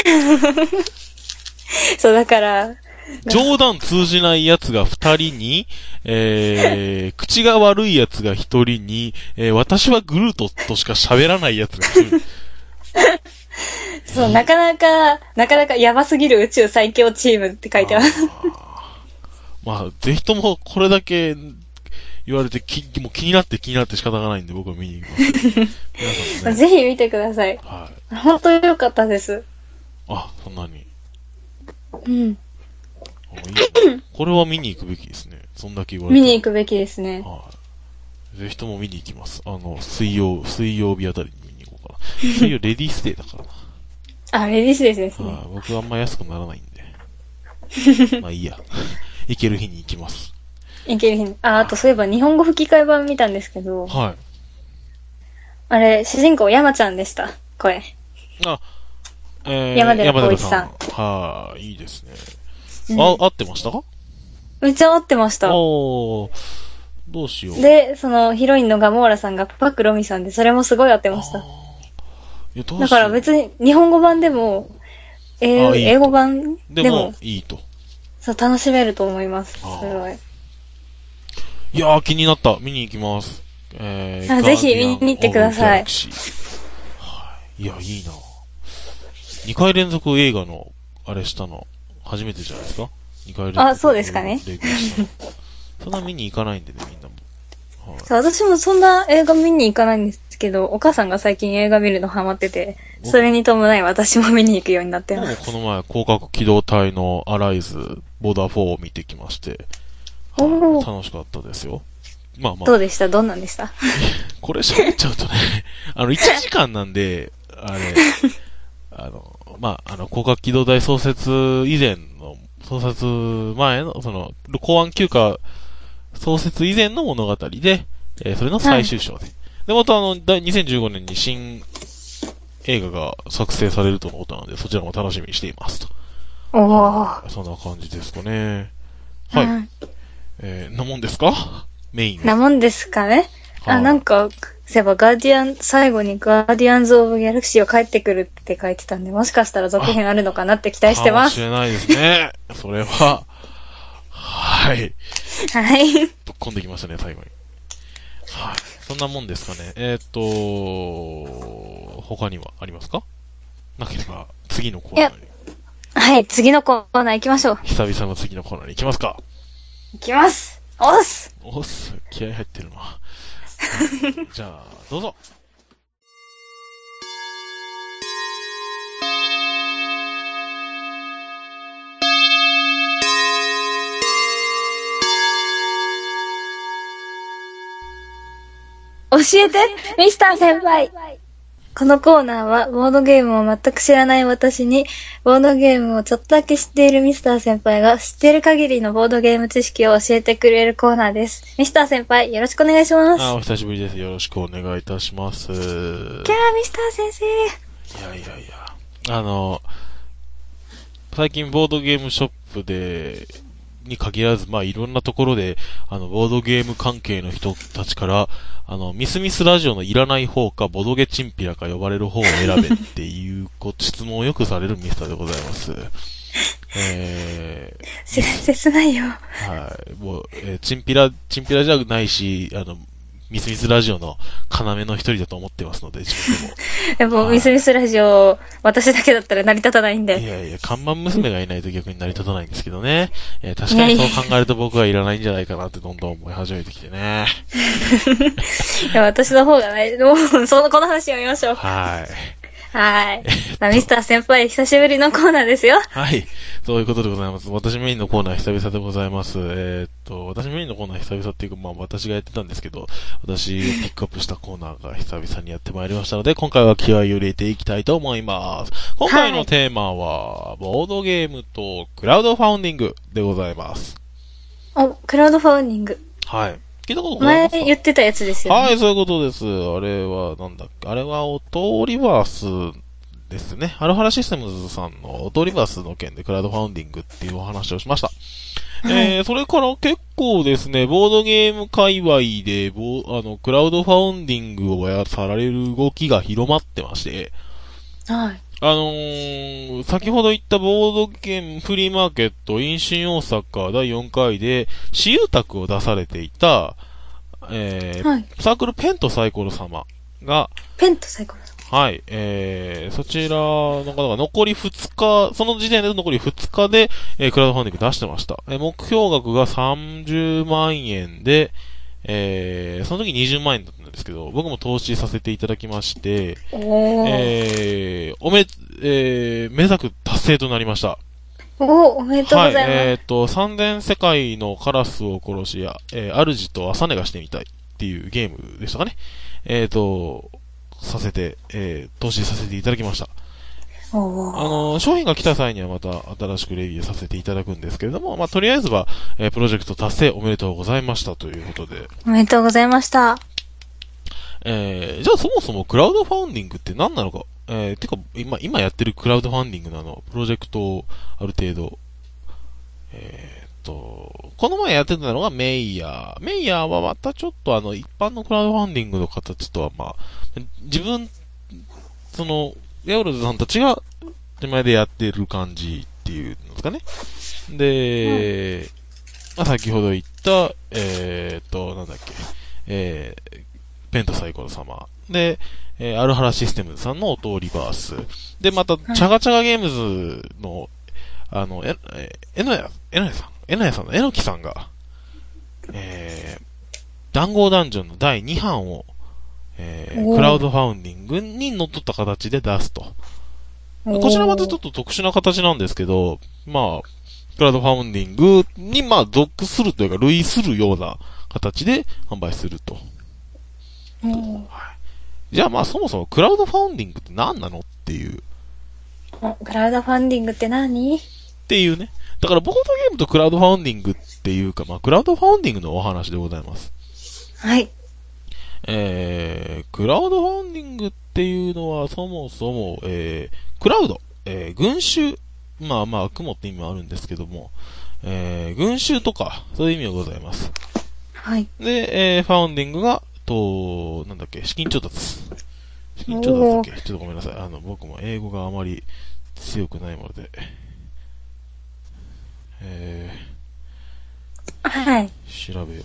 そう、だから。 冗談通じないやつが二人に、えー、口が悪いやつが一人に、えー、私はグルートとしか喋らないやつが一人。 そう、なかなか、なかなかやばすぎる宇宙最強チームって書いてある。 まあ、ぜひともこれだけ言われてき、もう気になって気になって仕方がないんで僕は見に行きます。皆さんね、ぜひ見てください。はい。本当に良かったです。 あ、そんなに。 うん。 いいこれは見に行くべきですね。そんだけ言われて。 見に行くべきですね。 はい。ぜひとも見に行きます。あの、水曜、水曜日あたりに見に行こうかな。水曜レディースデーだからな。 あ、レディースデーですね。 はい。僕はあんま安くならないんで。まあいいや。行ける日に行きます。 行ける日に。あ、あとそういえば日本語吹き替え版見たんですけど。 はい。 あれ、主人公山ちゃんでした。声。 あ、えー、 山寺宏一さん。 はい、いいですね。うん、あ、合ってましたか？ めっちゃ合ってました。 おー、どうしよう。 で、そのヒロインのガモーラさんがパクロミさんで、それもすごい合ってました。いやどうしよう。だから別に日本語版でも、英, いい英語版でも、でもいいと。 そう、楽しめると思います。すごい。 いやー、気になった。見に行きます。えー、 ぜひ見に行ってください。 はい。いや、いいな。にかい連続映画の、あれしたの、初めてじゃないですか？にかい連続。 あ、そうですかね。 そんな見に行かないんでね、みんなも。 はい、そう、私もそんな映画見に行かないんですけど、お母さんが最近映画見るのハマってて、それに伴い私も見に行くようになってます。 もうこの前、広角機動隊のアライズ、ボーダーフォーを見てきまして、はい、楽しかったですよ。まあまあ。 どうでした？どんなんでした？ これ喋っちゃうとね、あの、いちじかんなんで、あれ、あの、まあ、あの、広角機動隊創設以前の、創設前の、その、公安休暇創設以前の物語で、えー、それの最終章で。はい、で、またあの、にせんじゅうごねんに新映画が作成されるとのことなので、そちらも楽しみにしていますと。 おー。 そんな感じですかね。はい。うん、えー、なもんですか？メインは。 なもんですかね。あ、なんか、 そういえばガーディアン、最後にガーディアンズ・オブ・ギャラクシーを帰ってくるって書いてたんで、もしかしたら続編あるのかなって期待してます。 かもしれないですね。それは、はい。 はい。 ぶっこんできましたね、最後に。はい。そんなもんですかね。えーっと、他にはありますか？なければ、次のコーナーに。 はい、次のコーナー行きましょう。 久々の次のコーナーに行きますか？ 行きます。おっすおっす。気合入ってるな。じゃあ、どうぞ。 教えて、ミスター先輩。このコーナーは、ボードゲームを全く知らない私に、ボードゲームをちょっとだけ知っているミスター先輩が、知っている限りのボードゲーム知識を教えてくれるコーナーです。ミスター先輩、よろしくお願いします。 あ、お久しぶりです。よろしくお願いいたします。キャー、 ミスター先生。 いやいやいや。あの、最近ボードゲームショップで、に限らず、まあ、いろんなところで、あの、ボードゲーム関係の人たちから、あの、ミスミスラジオのいらない方か、ボドゲチンピラか呼ばれる方を選べっていう質問をよくされるミスターでございます。えー、 せ、切ないよ。 はい。もう、えー、チンピラ、チンピラじゃないし、あの、ミスミスラジオの要の一人だと思ってますので、自分でも。 でも、ミスミスラジオ、私だけだったら成り立たないんで。 いやいや、看板娘がいないと逆に成り立たないんですけどね。えー、確かにそう考えると僕はいらないんじゃないかなってどんどん思い始めてきてね。 いや、私の方がない。もう、その、この話を見ましょう。 はい。 はい。ミスター先輩、久しぶりのコーナーですよ。 はい。そういうことでございます。私メインのコーナー久々でございます。えー、っと、私メインのコーナー久々っていうか、まあ私がやってたんですけど、私ピックアップしたコーナーが久々にやってまいりましたので、今回は気合を入れていきたいと思います。今回のテーマは、はい、ボードゲームとクラウドファウンディングでございます。 お、クラウドファウンディング。 はい。聞いたことございますか？ 前言ってたやつですよね。 はい、そういうことです。あれは、なんだっけ、あれはオトリバースですね。アルハラシステムズさんのオトリバースの件でクラウドファウンディングっていうお話をしました。はい、えー、それから結構ですね、ボードゲーム界隈で、ボあの、クラウドファウンディングをやされる動きが広まってまして、 はい。 あのー、先ほど言ったボードゲームフリーマーケットインシン大阪だいよんかいで私有宅を出されていた、えーはい、サークルペントサイコロ様が、 ペントサイコロ様はい、えー、そちらの方が残りふつか、その時点で残りふつかで、えー、クラウドファンディング出してました。えー、目標額がさんじゅうまんえんで、えー、その時にじゅうまんえんだったんですけど、僕も投資させていただきまして、えー、おめ、えー、めでたく達成となりました。 おおめでとうございます。はい、 えっ、ー、と、三千世界のカラスを殺しや、えー、主と朝寝がしてみたいっていうゲームでしたかね。えっ、ー、と、させて、えー、投資させていただきました。あの、商品が来た際にはまた新しくレビューさせていただくんですけれども、まあ、とりあえずは、えー、プロジェクト達成おめでとうございましたということで。 おめでとうございました。 えー、じゃあそもそもクラウドファウンディングって何なのか。えー、てか、今、今やってるクラウドファンディングなの、プロジェクトをある程度、えーっと、この前やってたのがメイヤー。メイヤーはまたちょっとあの、一般のクラウドファンディングの形とはまあ、自分、その、ヤオルズさんたちが手前でやってる感じっていうんですかね。で、うん、まあ、先ほど言った、えーっと、なんだっけ、えー、ペンタサイコロ様。で、えー、アルハラシステムズさんのオトリバース。で、また、チャガチャガゲームズの、あの、え、え、えのや、えのやさん、えのやさんのえのきさんが、えー、談合ダンジョンのだいにばんを、えー、クラウドファウンディングに乗っ取った形で出すと。こちらまたちょっと特殊な形なんですけど、まあ、クラウドファウンディングに、まあ、属するというか、類するような形で販売すると。はい、じゃあまあそもそもクラウドファウンディングって何なのっていう。 クラウドファンディングって何？ っていうね。だからボードゲームとクラウドファウンディングっていうか、まあクラウドファウンディングのお話でございます。 はい。 えー、クラウドファウンディングっていうのはそもそも、えー、クラウド、えー、群衆、まあまあ雲って意味もあるんですけども、えー、群衆とかそういう意味がございます。 はい。 で、えー、ファウンディングがと、なんだっけ、資金調達。資金調達だっけ、ちょっとごめんなさい。あの、僕も英語があまり強くないもので。えー、はい。 調べよう。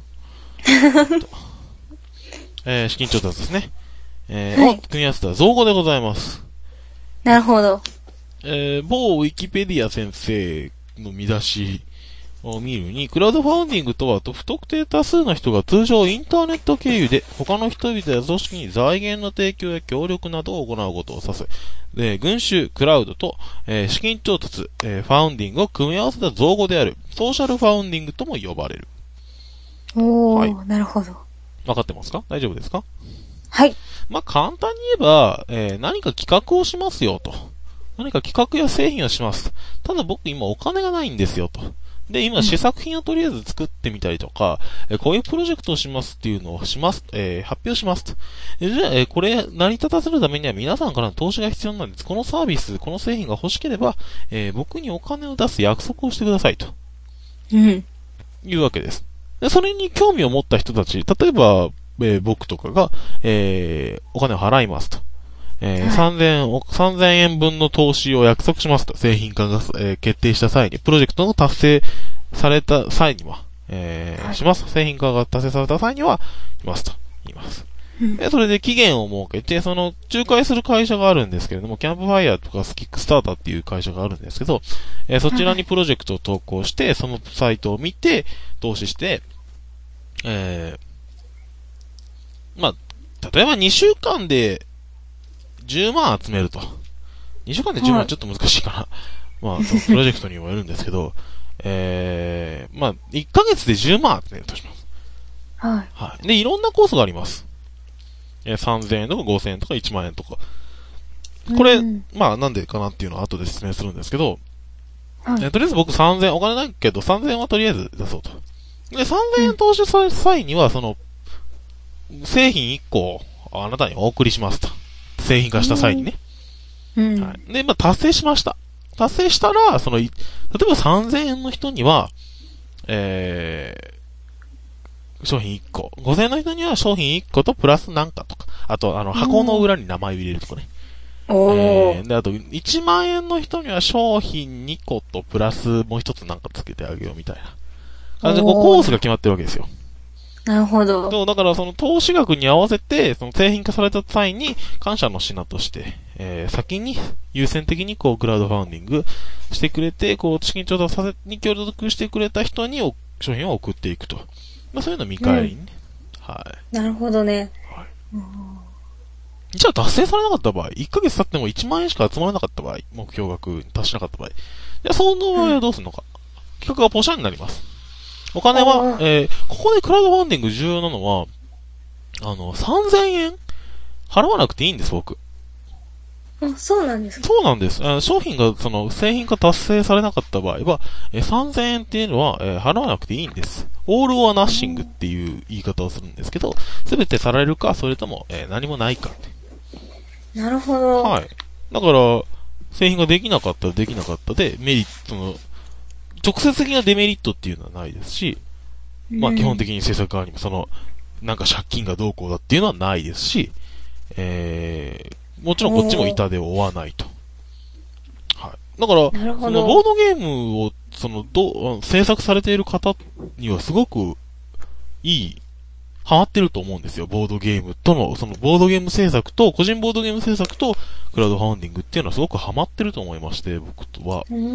えー、資金調達ですね。えー、はい、を組み合わせた造語でございます。 なるほど。 えー、某ウィキペディア先生の見出しを見るに、クラウドファンディングとは、不特定多数の人が通常インターネット経由で他の人々や組織に財源の提供や協力などを行うことを指す。で、群衆、クラウドと、えー、資金調達、えー、ファウンディングを組み合わせた造語である。ソーシャルファウンディングとも呼ばれる。 おー、はい、なるほど。 わかってますか？大丈夫ですか？ はい。 まあ、簡単に言えば、えー、何か企画をしますよと。何か企画や製品をします。ただ僕今お金がないんですよと。で、今試作品をとりあえず作ってみたりとか、うん、こういうプロジェクトをしますっていうのをします、えー、発表しますと。じゃあ、えー、これ成り立たせるためには皆さんからの投資が必要なんです。このサービス、この製品が欲しければ、えー、僕にお金を出す約束をしてくださいと。 うん。いうわけです。で、それに興味を持った人たち、例えば、えー、僕とかが、えー、お金を払いますと。えーはい、さんぜんえん、さんぜんえんぶんの投資を約束しますと。製品化が、えー、決定した際に、プロジェクトの達成された際には、えーはい、します。製品化が達成された際には、しますと言います。うん、それで期限を設けて、その、仲介する会社があるんですけれども、キャンプファイヤーとかスキックスターターっていう会社があるんですけど、えー、そちらにプロジェクトを投稿して、そのサイトを見て、投資して、えー、まあ、例えばにしゅうかんでじゅうまん集めると。にしゅうかんでじゅうまんはちょっと難しいかな。はい、まあ、そのプロジェクトにもよるんですけど、えー、まあ、いっかげつでじゅうまん集めるとします。 はい。 はい。で、いろんなコースがあります。えー、さんぜんえんとかごせんえんとかいちまんえんとか。これ、うん、まあ、なんでかなっていうのは後で説明するんですけど、はい、えー、とりあえず僕さんぜんえん、お金ないけどさんぜんえんはとりあえず出そうと。で、さんぜんえん投資される際には、その、製品いっこをあなたにお送りしますと。製品化した際にね。 うん。 はい。で、まあ、達成しました。達成したら、その、例えばさんぜんえんの人には、えー、商品いっこ。ごせんえんの人には商品いっことプラスなんかとか。あと、あの、箱の裏に名前を入れるとかね。 おえー、で、あと、いちまんえんの人には商品にことプラスもう一つなんかつけてあげようみたいな感じで、こうコースが決まってるわけですよ。 なるほど。 そう、だからその投資額に合わせて、その製品化された際に、感謝の品として、えー、先に優先的にこう、クラウドファウンディングしてくれて、こう、資金調達させに協力してくれた人に商品を送っていくと。まあそういうの見返りにね。うん、はい。 なるほどね。 はい。うん、じゃあ達成されなかった場合、いっかげつ経ってもいちまんえんしか集まらなかった場合、目標額に達しなかった場合、じゃあその場合はどうするのか。うん、企画がポシャになります。お金は、えー、ここでクラウドファンディング重要なのは、あの、さんぜんえん払わなくていいんです、僕。 あ、そうなんですか？ そうなんです。あ商品が、その、製品化達成されなかった場合は、えー、さんぜんえんっていうのは、えー、払わなくていいんです。オールオアナッシングっていう言い方をするんですけど、すべてされるか、それとも、えー、何もないかって。 なるほど。 はい。だから、製品ができなかったらできなかったで、メリットの、直接的なデメリットっていうのはないですし、まあ基本的に制作側にもその、なんか借金がどうこうだっていうのはないですし、えー、もちろんこっちも痛手を負わないと。はい。だから、そのボードゲームを、その、ど、制作されている方にはすごくいい、ハマってると思うんですよ。ボードゲームとの、そのボードゲーム制作と、個人ボードゲーム制作と、クラウドファウンディングっていうのはすごくハマってると思いまして、僕とは。 うん、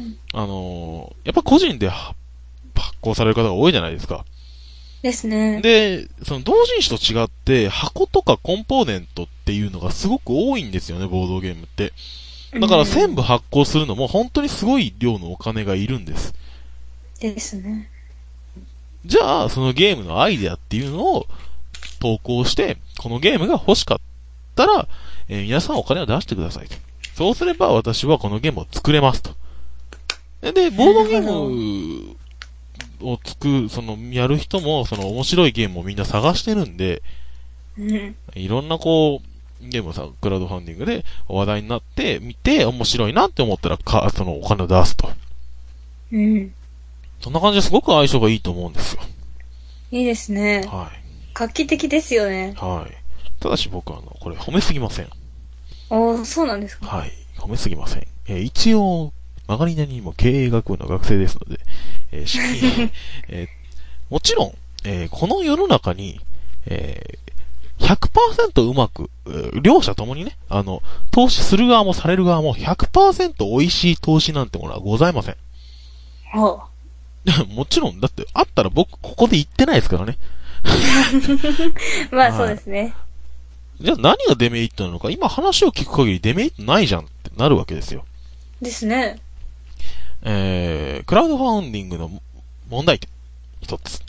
あのー、やっぱ個人で発行される方が多いじゃないですか。 ですね。 で、その同人誌と違って、箱とかコンポーネントっていうのがすごく多いんですよね、ボードゲームって。だから全部発行するのも本当にすごい量のお金がいるんです。 ですね。 じゃあ、そのゲームのアイデアっていうのを投稿して、このゲームが欲しかったら、えー、皆さんお金を出してくださいと。そうすれば私はこのゲームを作れますと。で、ボードゲームを作る、その、やる人も、その面白いゲームをみんな探してるんで、 うん、 いろんなこう、ゲームをさ、クラウドファンディングで話題になって、見て、面白いなって思ったら、か、そのお金を出すと。 うん。 そんな感じですごく相性がいいと思うんですよ。 いいですね。 は画期的ですよね。 はい。ただし僕はあの、これ褒めすぎません。 ああ、そうなんですか。 はい。褒めすぎません。えー、一応、曲がりなりにも経営学部の学生ですので、えー、資金、えー、もちろん、えー、この世の中に、えー、ひゃくパーセント うまく、両者ともにね、あの、投資する側もされる側も ひゃくパーセント 美味しい投資なんてものはございません。 はあ、もちろん、だって、あったら僕、ここで言ってないですからね。 まあ、そうですね。 じゃあ何がデメリットなのか、今話を聞く限りデメリットないじゃんってなるわけですよ。 ですね。 えー、クラウドファウンディングの問題点、一つ。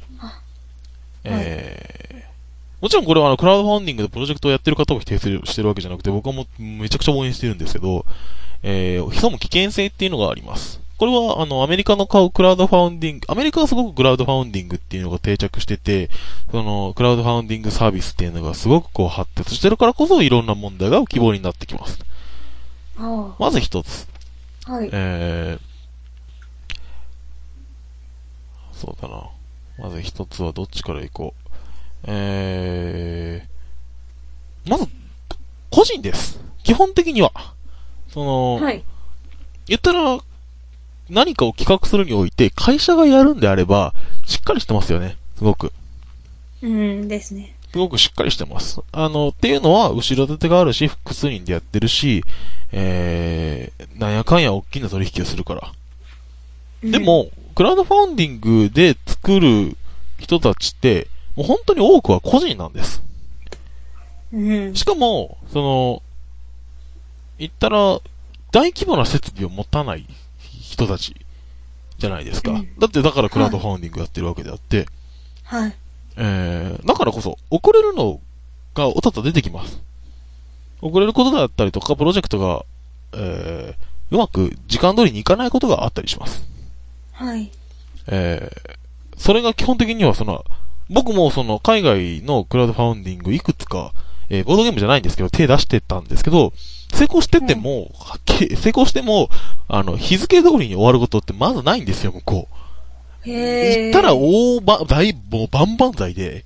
えー、はい、もちろんこれはあの、クラウドファウンディングでプロジェクトをやってる方を否定するしてるわけじゃなくて、僕はもうめちゃくちゃ応援してるんですけど、えー、潜む危険性っていうのがあります。これはあの、アメリカの買うクラウドファウンディング、アメリカはすごくクラウドファウンディングっていうのが定着してて、その、クラウドファウンディングサービスっていうのがすごくこう発達してるからこそいろんな問題が浮き彫りになってきます。まず一つ。 はい。 えー、そうだな。まず一つはどっちから行こう。えー、まず、個人です。基本的には。その、 はい。 言ったら、何かを企画するにおいて、会社がやるんであれば、しっかりしてますよね。すごく。 うんですね。 すごくしっかりしてます。あの、っていうのは、後ろ盾があるし、複数人でやってるし、えー、なんやかんや大きな取引をするから。うん、でも、クラウドファウンディングで作る人たちって、もう本当に多くは個人なんです。 うん、 しかも、その、言ったら、大規模な設備を持たない人たちじゃないですか。うん、だってだからクラウドファウンディングやってるわけであって。 はい。 えー、だからこそ、遅れるのがおたた出てきます。遅れることだったりとか、プロジェクトが、えー、うまく時間通りにいかないことがあったりします。 はい。 えー、それが基本的にはその、僕もその海外のクラウドファウンディングいくつか、えー、ボードゲームじゃないんですけど、手出してたんですけど、成功してても、うん、はっきり、成功しても、あの、日付通りに終わることってまずないんですよ、向こう。 へー。 行ったら大ば、大、もう万々歳で、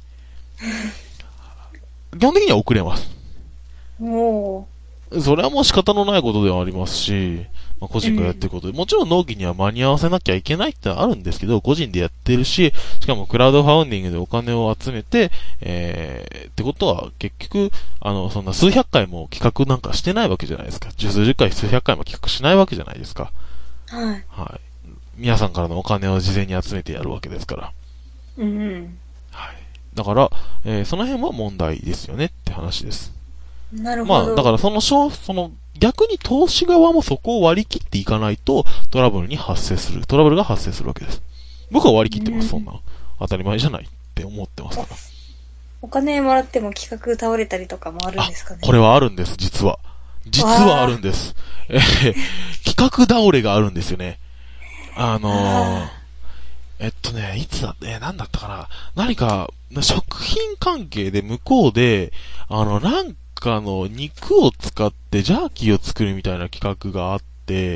基本的には遅れます。 おー。 それはもう仕方のないことではありますし、まあ、個人がやってることで、うん、もちろん納期には間に合わせなきゃいけないってのはあるんですけど、個人でやってるし、しかもクラウドファウンディングでお金を集めて、えー、ってことは結局、あの、そんな数百回も企画なんかしてないわけじゃないですか。十数十回、数百回も企画しないわけじゃないですか。 はい。 はい。皆さんからのお金を事前に集めてやるわけですから。 うん。 はい。だから、えー、その辺は問題ですよねって話です。 なるほど。 まあ、だからその、その、逆に投資側もそこを割り切っていかないと、トラブルに発生する、トラブルが発生するわけです。僕は割り切ってます、そんな。当たり前じゃないって思ってますから。 お金もらっても企画倒れたりとかもあるんですかね。 これはあるんです、実は。実はあるんです。えー、企画倒れがあるんですよね。あのー、えっとね、いつだ、えー、なんだったかな。何か、食品関係で向こうで、あの、なんかの肉を使ってジャーキーを作るみたいな企画があって、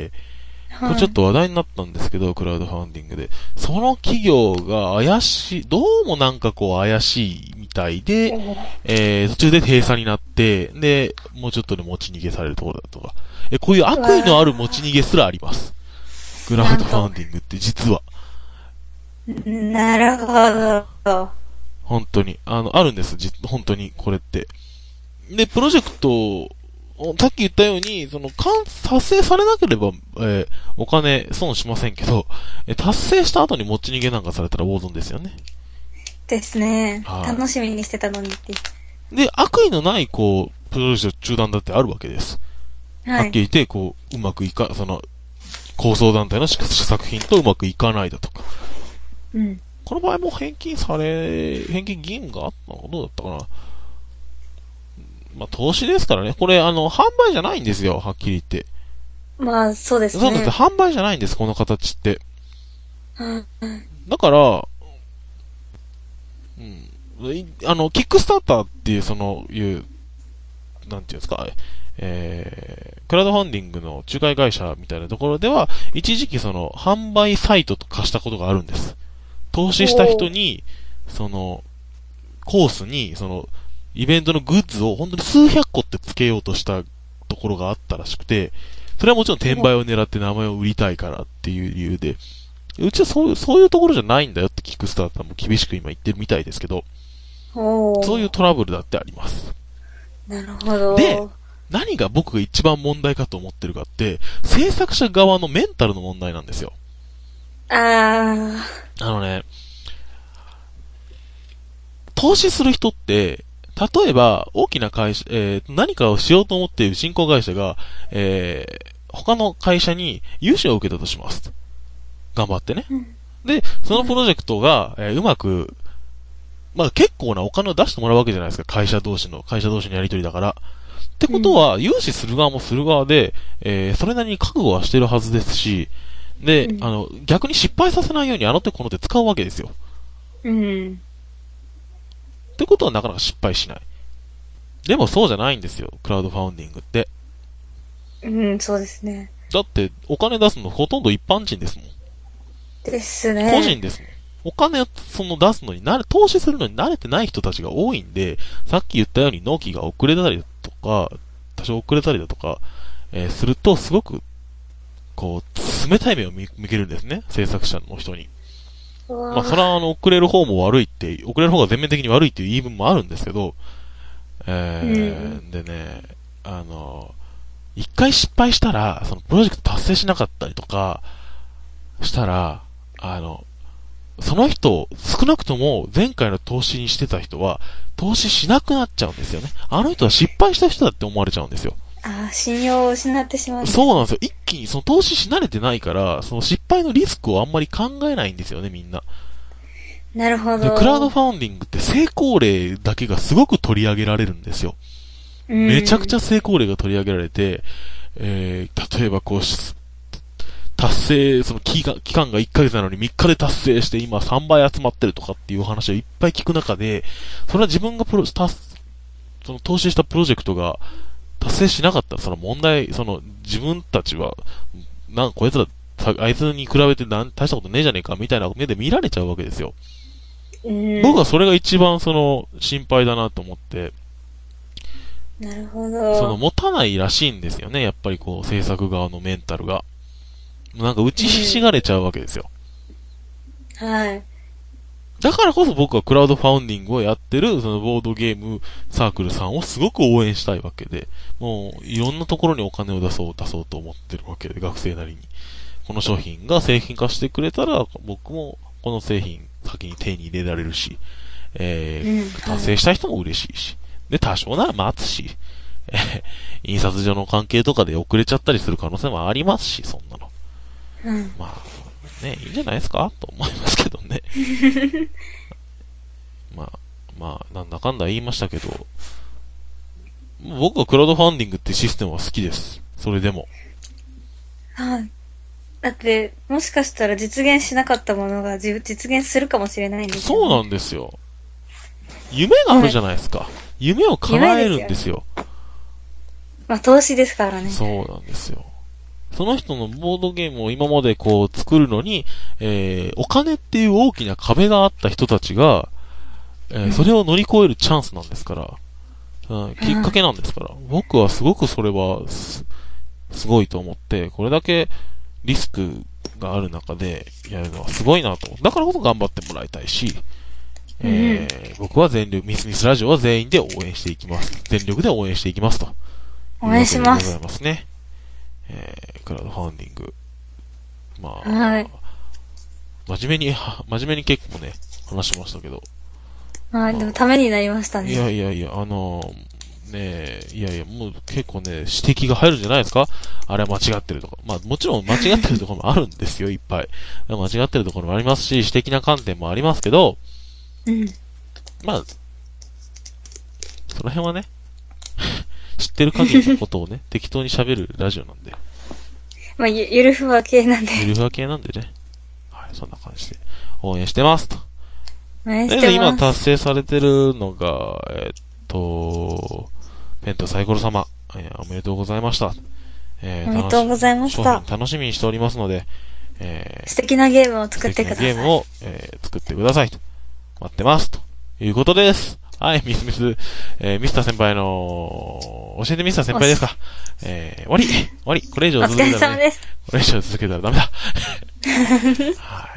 これちょっと話題になったんですけど、クラウドファウンディングで。その企業が怪しい、どうもなんかこう怪しいみたいで、えー、途中で閉鎖になって、で、もうちょっとで持ち逃げされるところだとか。え、こういう悪意のある持ち逃げすらあります。クラウドファウンディングって実は。 なるほど。 本当に。あの、あるんです。じ、本当に、これって。で、プロジェクト、さっき言ったように、その、達成されなければ、えー、お金損しませんけど、えー、達成した後に持ち逃げなんかされたら大損ですよね。 ですね。 はい、 楽しみにしてたのにって。 で、悪意のない、こう、プロジェクト中断だってあるわけです。はい、はっきり言って、こう、うまくいか、その、構想団体の試作品とうまくいかないだとか。 うん。 この場合も返金され、返金義務があったのかどうだったかな。まあ、投資ですからね。これ、あの、販売じゃないんですよ、はっきり言って。 まあ、そうですね。 そうだって、販売じゃないんです、この形って。 うん。 だから、うん。あの、キックスターターっていう、その、いう、なんていうんですか、えー、クラウドファンディングの仲介会社みたいなところでは、一時期その、販売サイトと化したことがあるんです。投資した人に、その、 コースに、その、イベントのグッズを本当に数百個ってつけようとしたところがあったらしくて、それはもちろん転売を狙って名前を売りたいからっていう理由で、うちはそういう、そういうところじゃないんだよってキックスターターも厳しく今言ってるみたいですけど、そういうトラブルだってあります。 なるほど。 で、何が僕が一番問題かと思ってるかって、制作者側のメンタルの問題なんですよ。 あー。 あのね、投資する人って、例えば、大きな会社、えー、何かをしようと思っている新興会社が、えー、他の会社に融資を受けたとします。頑張ってね。 うん、 で、そのプロジェクトが、えー、うまく、まあ結構なお金を出してもらうわけじゃないですか。会社同士の、会社同士のやりとりだから。ってことは、融資する側もする側で、えー、それなりに覚悟はしてるはずですし、で、うん、あの、逆に失敗させないようにあの手この手使うわけですよ。 うん。 ってことはなかなか失敗しない。でもそうじゃないんですよ、クラウドファウンディングって。 うん、そうですね。 だって、お金出すのほとんど一般人ですもん。 ですね。 個人ですもん。お金をその出すのに慣れ、投資するのに慣れてない人たちが多いんで、さっき言ったように納期が遅れたりだとか、多少遅れたりだとか、えー、すると、すごく、こう、冷たい目を見向けるんですね、制作者の人に。まあ、それはあの、遅れる方も悪いって、遅れる方が全面的に悪いっていう言い分もあるんですけど、えー、うん、でね、あの、一回失敗したら、そのプロジェクト達成しなかったりとか、したら、あの、その人、少なくとも前回の投資にしてた人は、投資しなくなっちゃうんですよね。あの人は失敗した人だって思われちゃうんですよ。 ああ、信用を失ってしまうんです。 そうなんですよ。一気にその投資し慣れてないから、その失敗のリスクをあんまり考えないんですよね、みんな。 なるほど。 で、クラウドファウンディングって成功例だけがすごく取り上げられるんですよ。うん、めちゃくちゃ成功例が取り上げられて、えー、例えばこう、達成、その期間、期間がいっかげつなのにみっかで達成して今さんばい集まってるとかっていう話をいっぱい聞く中で、それは自分がプロ、たその投資したプロジェクトが達成しなかったら、その問題、その自分たちは、なんかこいつら、あいつに比べてなん大したことねえじゃねえかみたいな目で見られちゃうわけですよ。僕はそれが一番その心配だなと思って。 なるほど。 その持たないらしいんですよね、やっぱりこう制作側のメンタルが。なんか打ちひしがれちゃうわけですよ。 うん、はい。 だからこそ僕はクラウドファウンディングをやってる、そのボードゲームサークルさんをすごく応援したいわけで、もういろんなところにお金を出そう出そうと思ってるわけで、学生なりに。この商品が製品化してくれたら、僕もこの製品先に手に入れられるし、えーうん、達成した人も嬉しいし、で、多少なら待つし、えー、印刷所の関係とかで遅れちゃったりする可能性もありますし、そんなの。 うん、 まあ、ね、いいんじゃないですかと思いますけどね。まあ、まあ、なんだかんだ言いましたけど、僕はクラウドファンディングってシステムは好きです。それでも。 はい。だって、もしかしたら実現しなかったものが実現するかもしれないんですよ、ね。 そうなんですよ。夢があるじゃないですか。はい、夢を叶えるんですよ。 まあ、投資ですからね。 そうなんですよ。その人のボードゲームを今までこう作るのに、えー、お金っていう大きな壁があった人たちが、えー、それを乗り越えるチャンスなんですから、うん、きっかけなんですから、うん、僕はすごくそれはす、すごいと思って、これだけリスクがある中でやるのはすごいなと。だからこそ頑張ってもらいたいし、えーうん、僕は全力、ミスミスラジオは全員で応援していきます。全力で応援していきますと。 応援します。 ございますね。えー、クラウドファンディング。まあ、 はい、 真面目に、真面目に結構ね、話しましたけど。 はい、まあ、でもためになりましたね。 いやいやいや、あのー、ねえ、いやいや、もう結構ね、指摘が入るんじゃないですか？あれは間違ってるとか。まあもちろん間違ってるところもあるんですよ、いっぱい。間違ってるところもありますし、指摘な観点もありますけど、 うん。 まあ、その辺はね、知ってる限りのことをね、適当に喋るラジオなんで。 まあ、ゆ、ゆるふわ系なんで。 ゆるふわ系なんでね。はい、そんな感じで応援してますと。 応援してます。 今達成されてるのが、えー、っと、ペンとサイコロ様、えー、おめでとうございました。 えー、おめでとうございました。 商品楽しみにしておりますので、えー、素敵なゲームを作ってください。 素敵なゲームを、えー、作ってくださいと。待ってますということです。はい、ミスミス、えー、ミスター先輩の、教えてミスター先輩ですか。えー、終わり終わりこれ以上続けたら、ね、これ以上続けたらダメだ。はい。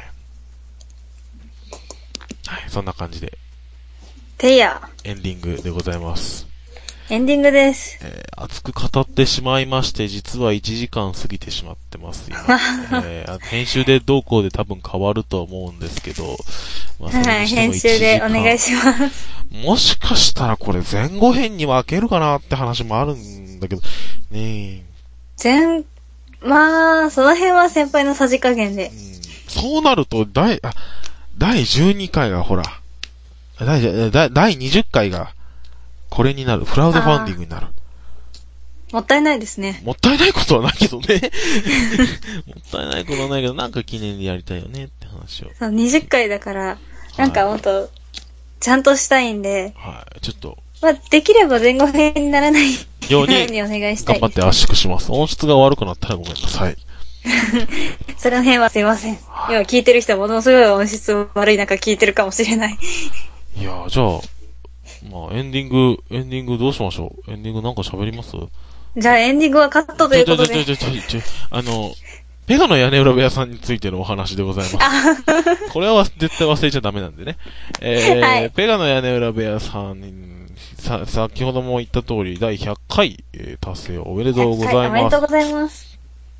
はい、そんな感じで。 てや。 エンディングでございます。 エンディングです。 えー、熱く語ってしまいまして、実はいちじかん過ぎてしまってます、今。えー、編集でどうこうで多分変わると思うんですけど、まあ、 はい、編集でお願いします。 もしかしたらこれ前後編に分けるかなって話もあるんだけど、ねえ。 前、まあ、その辺は先輩のさじ加減で。うん、 そうなると、第、あ、第じゅうにかいがほら、第、第、第にじゅっかいが、これになる。クラウドファンディングになる。 もったいないですね。 もったいないことはないけどね。もったいないことはないけど、なんか記念でやりたいよねって話を。 そう、にじゅっかいだから、なんかもっと、ちゃんとしたいんで。 はい、ちょっと。 まあ、できれば前後編にならないようにお願いしたい。 頑張って圧縮します。音質が悪くなったらごめんなさい。 その辺はすいません。今聞いてる人はものすごい音質悪い中聞いてるかもしれない。 いや、じゃあ、まあ、エンディング、エンディングどうしましょう？エンディングなんか喋ります？ じゃあエンディングはカットということで。 ちょちょちょちょちょ、あの、ペガの屋根裏部屋さんについてのお話でございます。これは絶対忘れちゃダメなんでね。えー、はい、ペガの屋根裏部屋さんに、さ、先ほども言った通り、だいひゃっかい、えー、達成おめでとうございます。はい、おめでとうございます。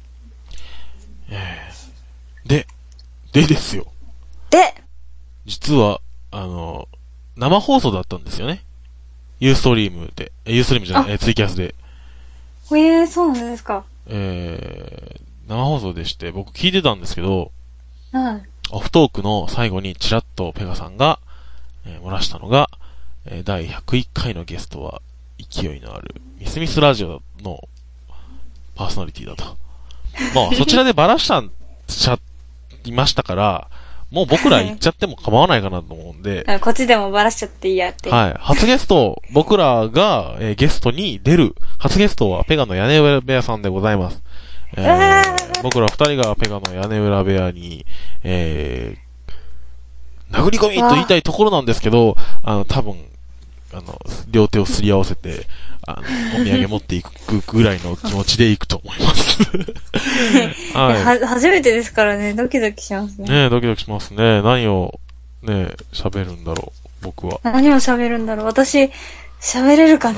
えー、で、でですよ。 で、 実は、あの、生放送だったんですよね。ユーストリームで。ユーストリームじゃない、えー、ツイキャスで。 えー、そうなんですか。 えー、生放送でして、僕聞いてたんですけど、 はい。 オフトークの最後にチラッとペガさんが、えー、漏らしたのが、えー、だいひゃくいっかいのゲストは、勢いのある、ミスミスラジオのパーソナリティだと。まあ、そちらでバラした、しちゃいましたから、もう僕ら言っちゃっても構わないかなと思うんで。 こっちでもバラしちゃっていいやって。 はい。初ゲスト、僕らが、えー、ゲストに出る、初ゲストはペガの屋根裏部屋さんでございます。えー、僕ら二人がペガの屋根裏部屋に、えー、殴り込みと言いたいところなんですけど、あの、多分、あの、両手をすり合わせて、あの、お土産持っていくぐらいの気持ちでいくと思います。 はい。は、初めてですからね、ドキドキしますね。 ねえ、ドキドキしますね。何を、ね、喋るんだろう、僕は。 何を喋るんだろう。私、喋れるかな。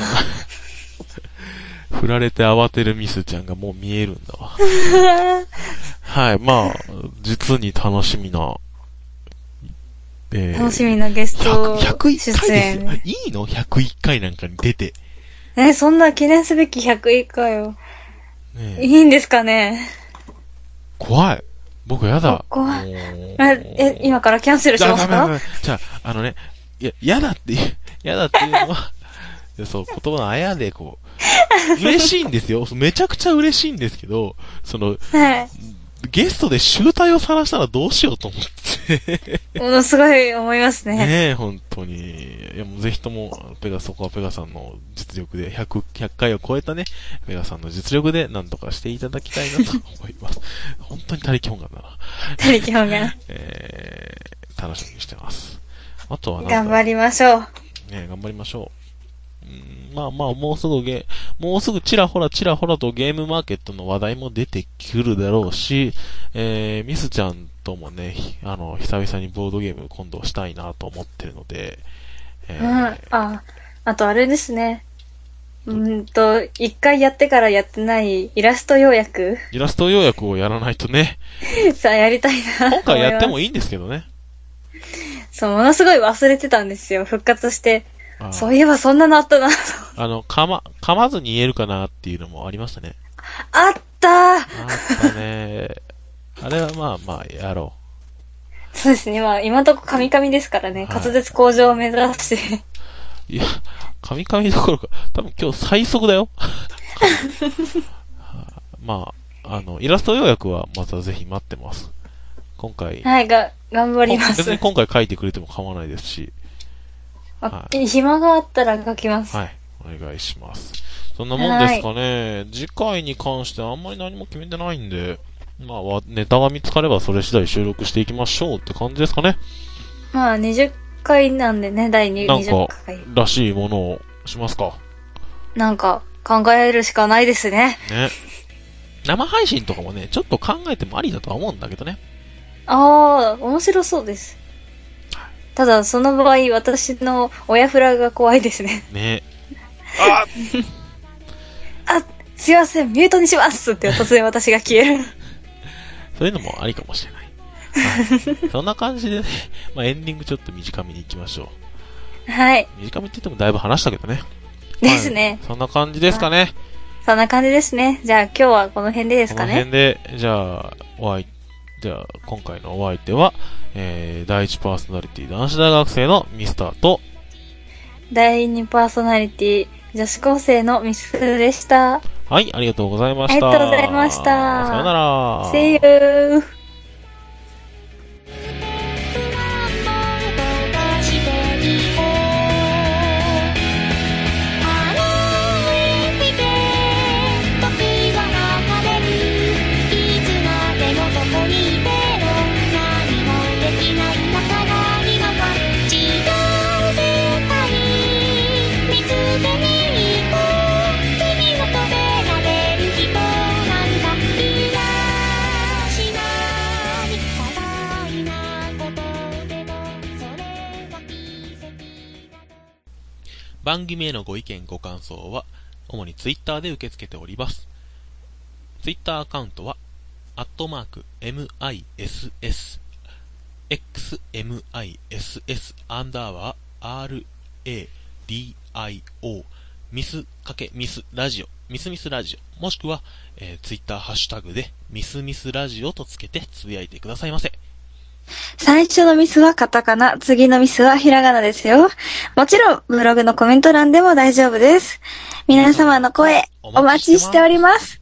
振られて慌てるミスちゃんがもう見えるんだわ。はい、まあ、実に楽しみな、 えー、楽しみなゲストひゃくいっかいですよ。いいの ?ひゃくいっかいなんかに出て。 え、そんな記念すべきひゃくいっかいを。ね、いいんですかね。 怖い。僕やだ。 怖い。え、今からキャンセルしますか？ じゃあ、あのね、いや、やだっていう、やだっていうのは、そう、言葉のあやでこう、嬉しいんですよ。めちゃくちゃ嬉しいんですけど、その、 はい、 ゲストで集体を晒したらどうしようと思って。 ものすごい思いますね。 ねえ、本当に。いや、もうぜひとも、ペガ、そこはペガさんの実力で、ひゃく、ひゃっかいを超えたね、ペガさんの実力で何とかしていただきたいなと思います。本当に他力本願だな。 他力本願。 えー、楽しみにしてます。あとはなん頑張りましょう。 ね、頑張りましょう。うん、まあまあ、もうすぐゲ、もうすぐちらほらちらほらとゲームマーケットの話題も出てくるだろうし、えー、ミスちゃんともね、あの、久々にボードゲーム今度したいなと思ってるので、 えー、うん、あ、あとあれですね。うんと、一回やってからやってないイラスト要約イラスト要約をやらないとね。 さあ、やりたいな。 今回やってもいいんですけどね。 そう、ものすごい忘れてたんですよ。復活して。そういえばそんなのあったな。 あの、噛ま、噛まずに言えるかなっていうのもありましたね。 あったーあったね。あれはまあまあ、やろう。そうですね。まあ、今んとこカミカミですからね。はい、滑舌向上を目指して。 いや、カミカミどころか、多分今日最速だよ。まあ、あの、イラスト要約はまたぜひ待ってます。今回。 はい、が、頑張ります。 別に今回書いてくれても構わないですし。 はい、暇があったら書きます。 はい。お願いします。そんなもんですかね。次回に関してあんまり何も決めてないんで、まあ、ネタが見つかればそれ次第収録していきましょうって感じですかね。 まあ、にじゅっかいなんでね、だいにじゅっかい。 なんからしいものをしますか。 なんか、考えるしかないですね。 ね。生配信とかもね、ちょっと考えてもありだとは思うんだけどね。 ああ、面白そうです。ただ、その場合、私の親フラが怖いですね。 ね。ああ、すいません、ミュートにしますって突然私が消える。 そういうのもありかもしれない。はい、そんな感じでね、まあ、エンディングちょっと短めに行きましょう。はい。 短めって言ってもだいぶ話したけどね。 ですね。 はい、そんな感じですかね。 そんな感じですね。じゃあ今日はこの辺でですかね。 この辺で、じゃあ、お相手、じゃあ今回のお相手は、えー、第一パーソナリティ男子大学生のミスターと、 第二パーソナリティ女子高生のミスでした。 はい、ありがとうございました。 ありがとうございました。 さよなら。 See you! 番組へのご意見ご感想は主にツイッターで受け付けております。ツイッターアカウントはアットマーク ミス xmiss アンダーバー radio ミスかけミスラジオミスミスラジオもしくは、えー、ツイッターハッシュタグでミスミスラジオとつけてつぶやいてくださいませ。 最初のミスはカタカナ、次のミスはひらがなですよ。もちろん、ブログのコメント欄でも大丈夫です。皆様の声、お待ちしております。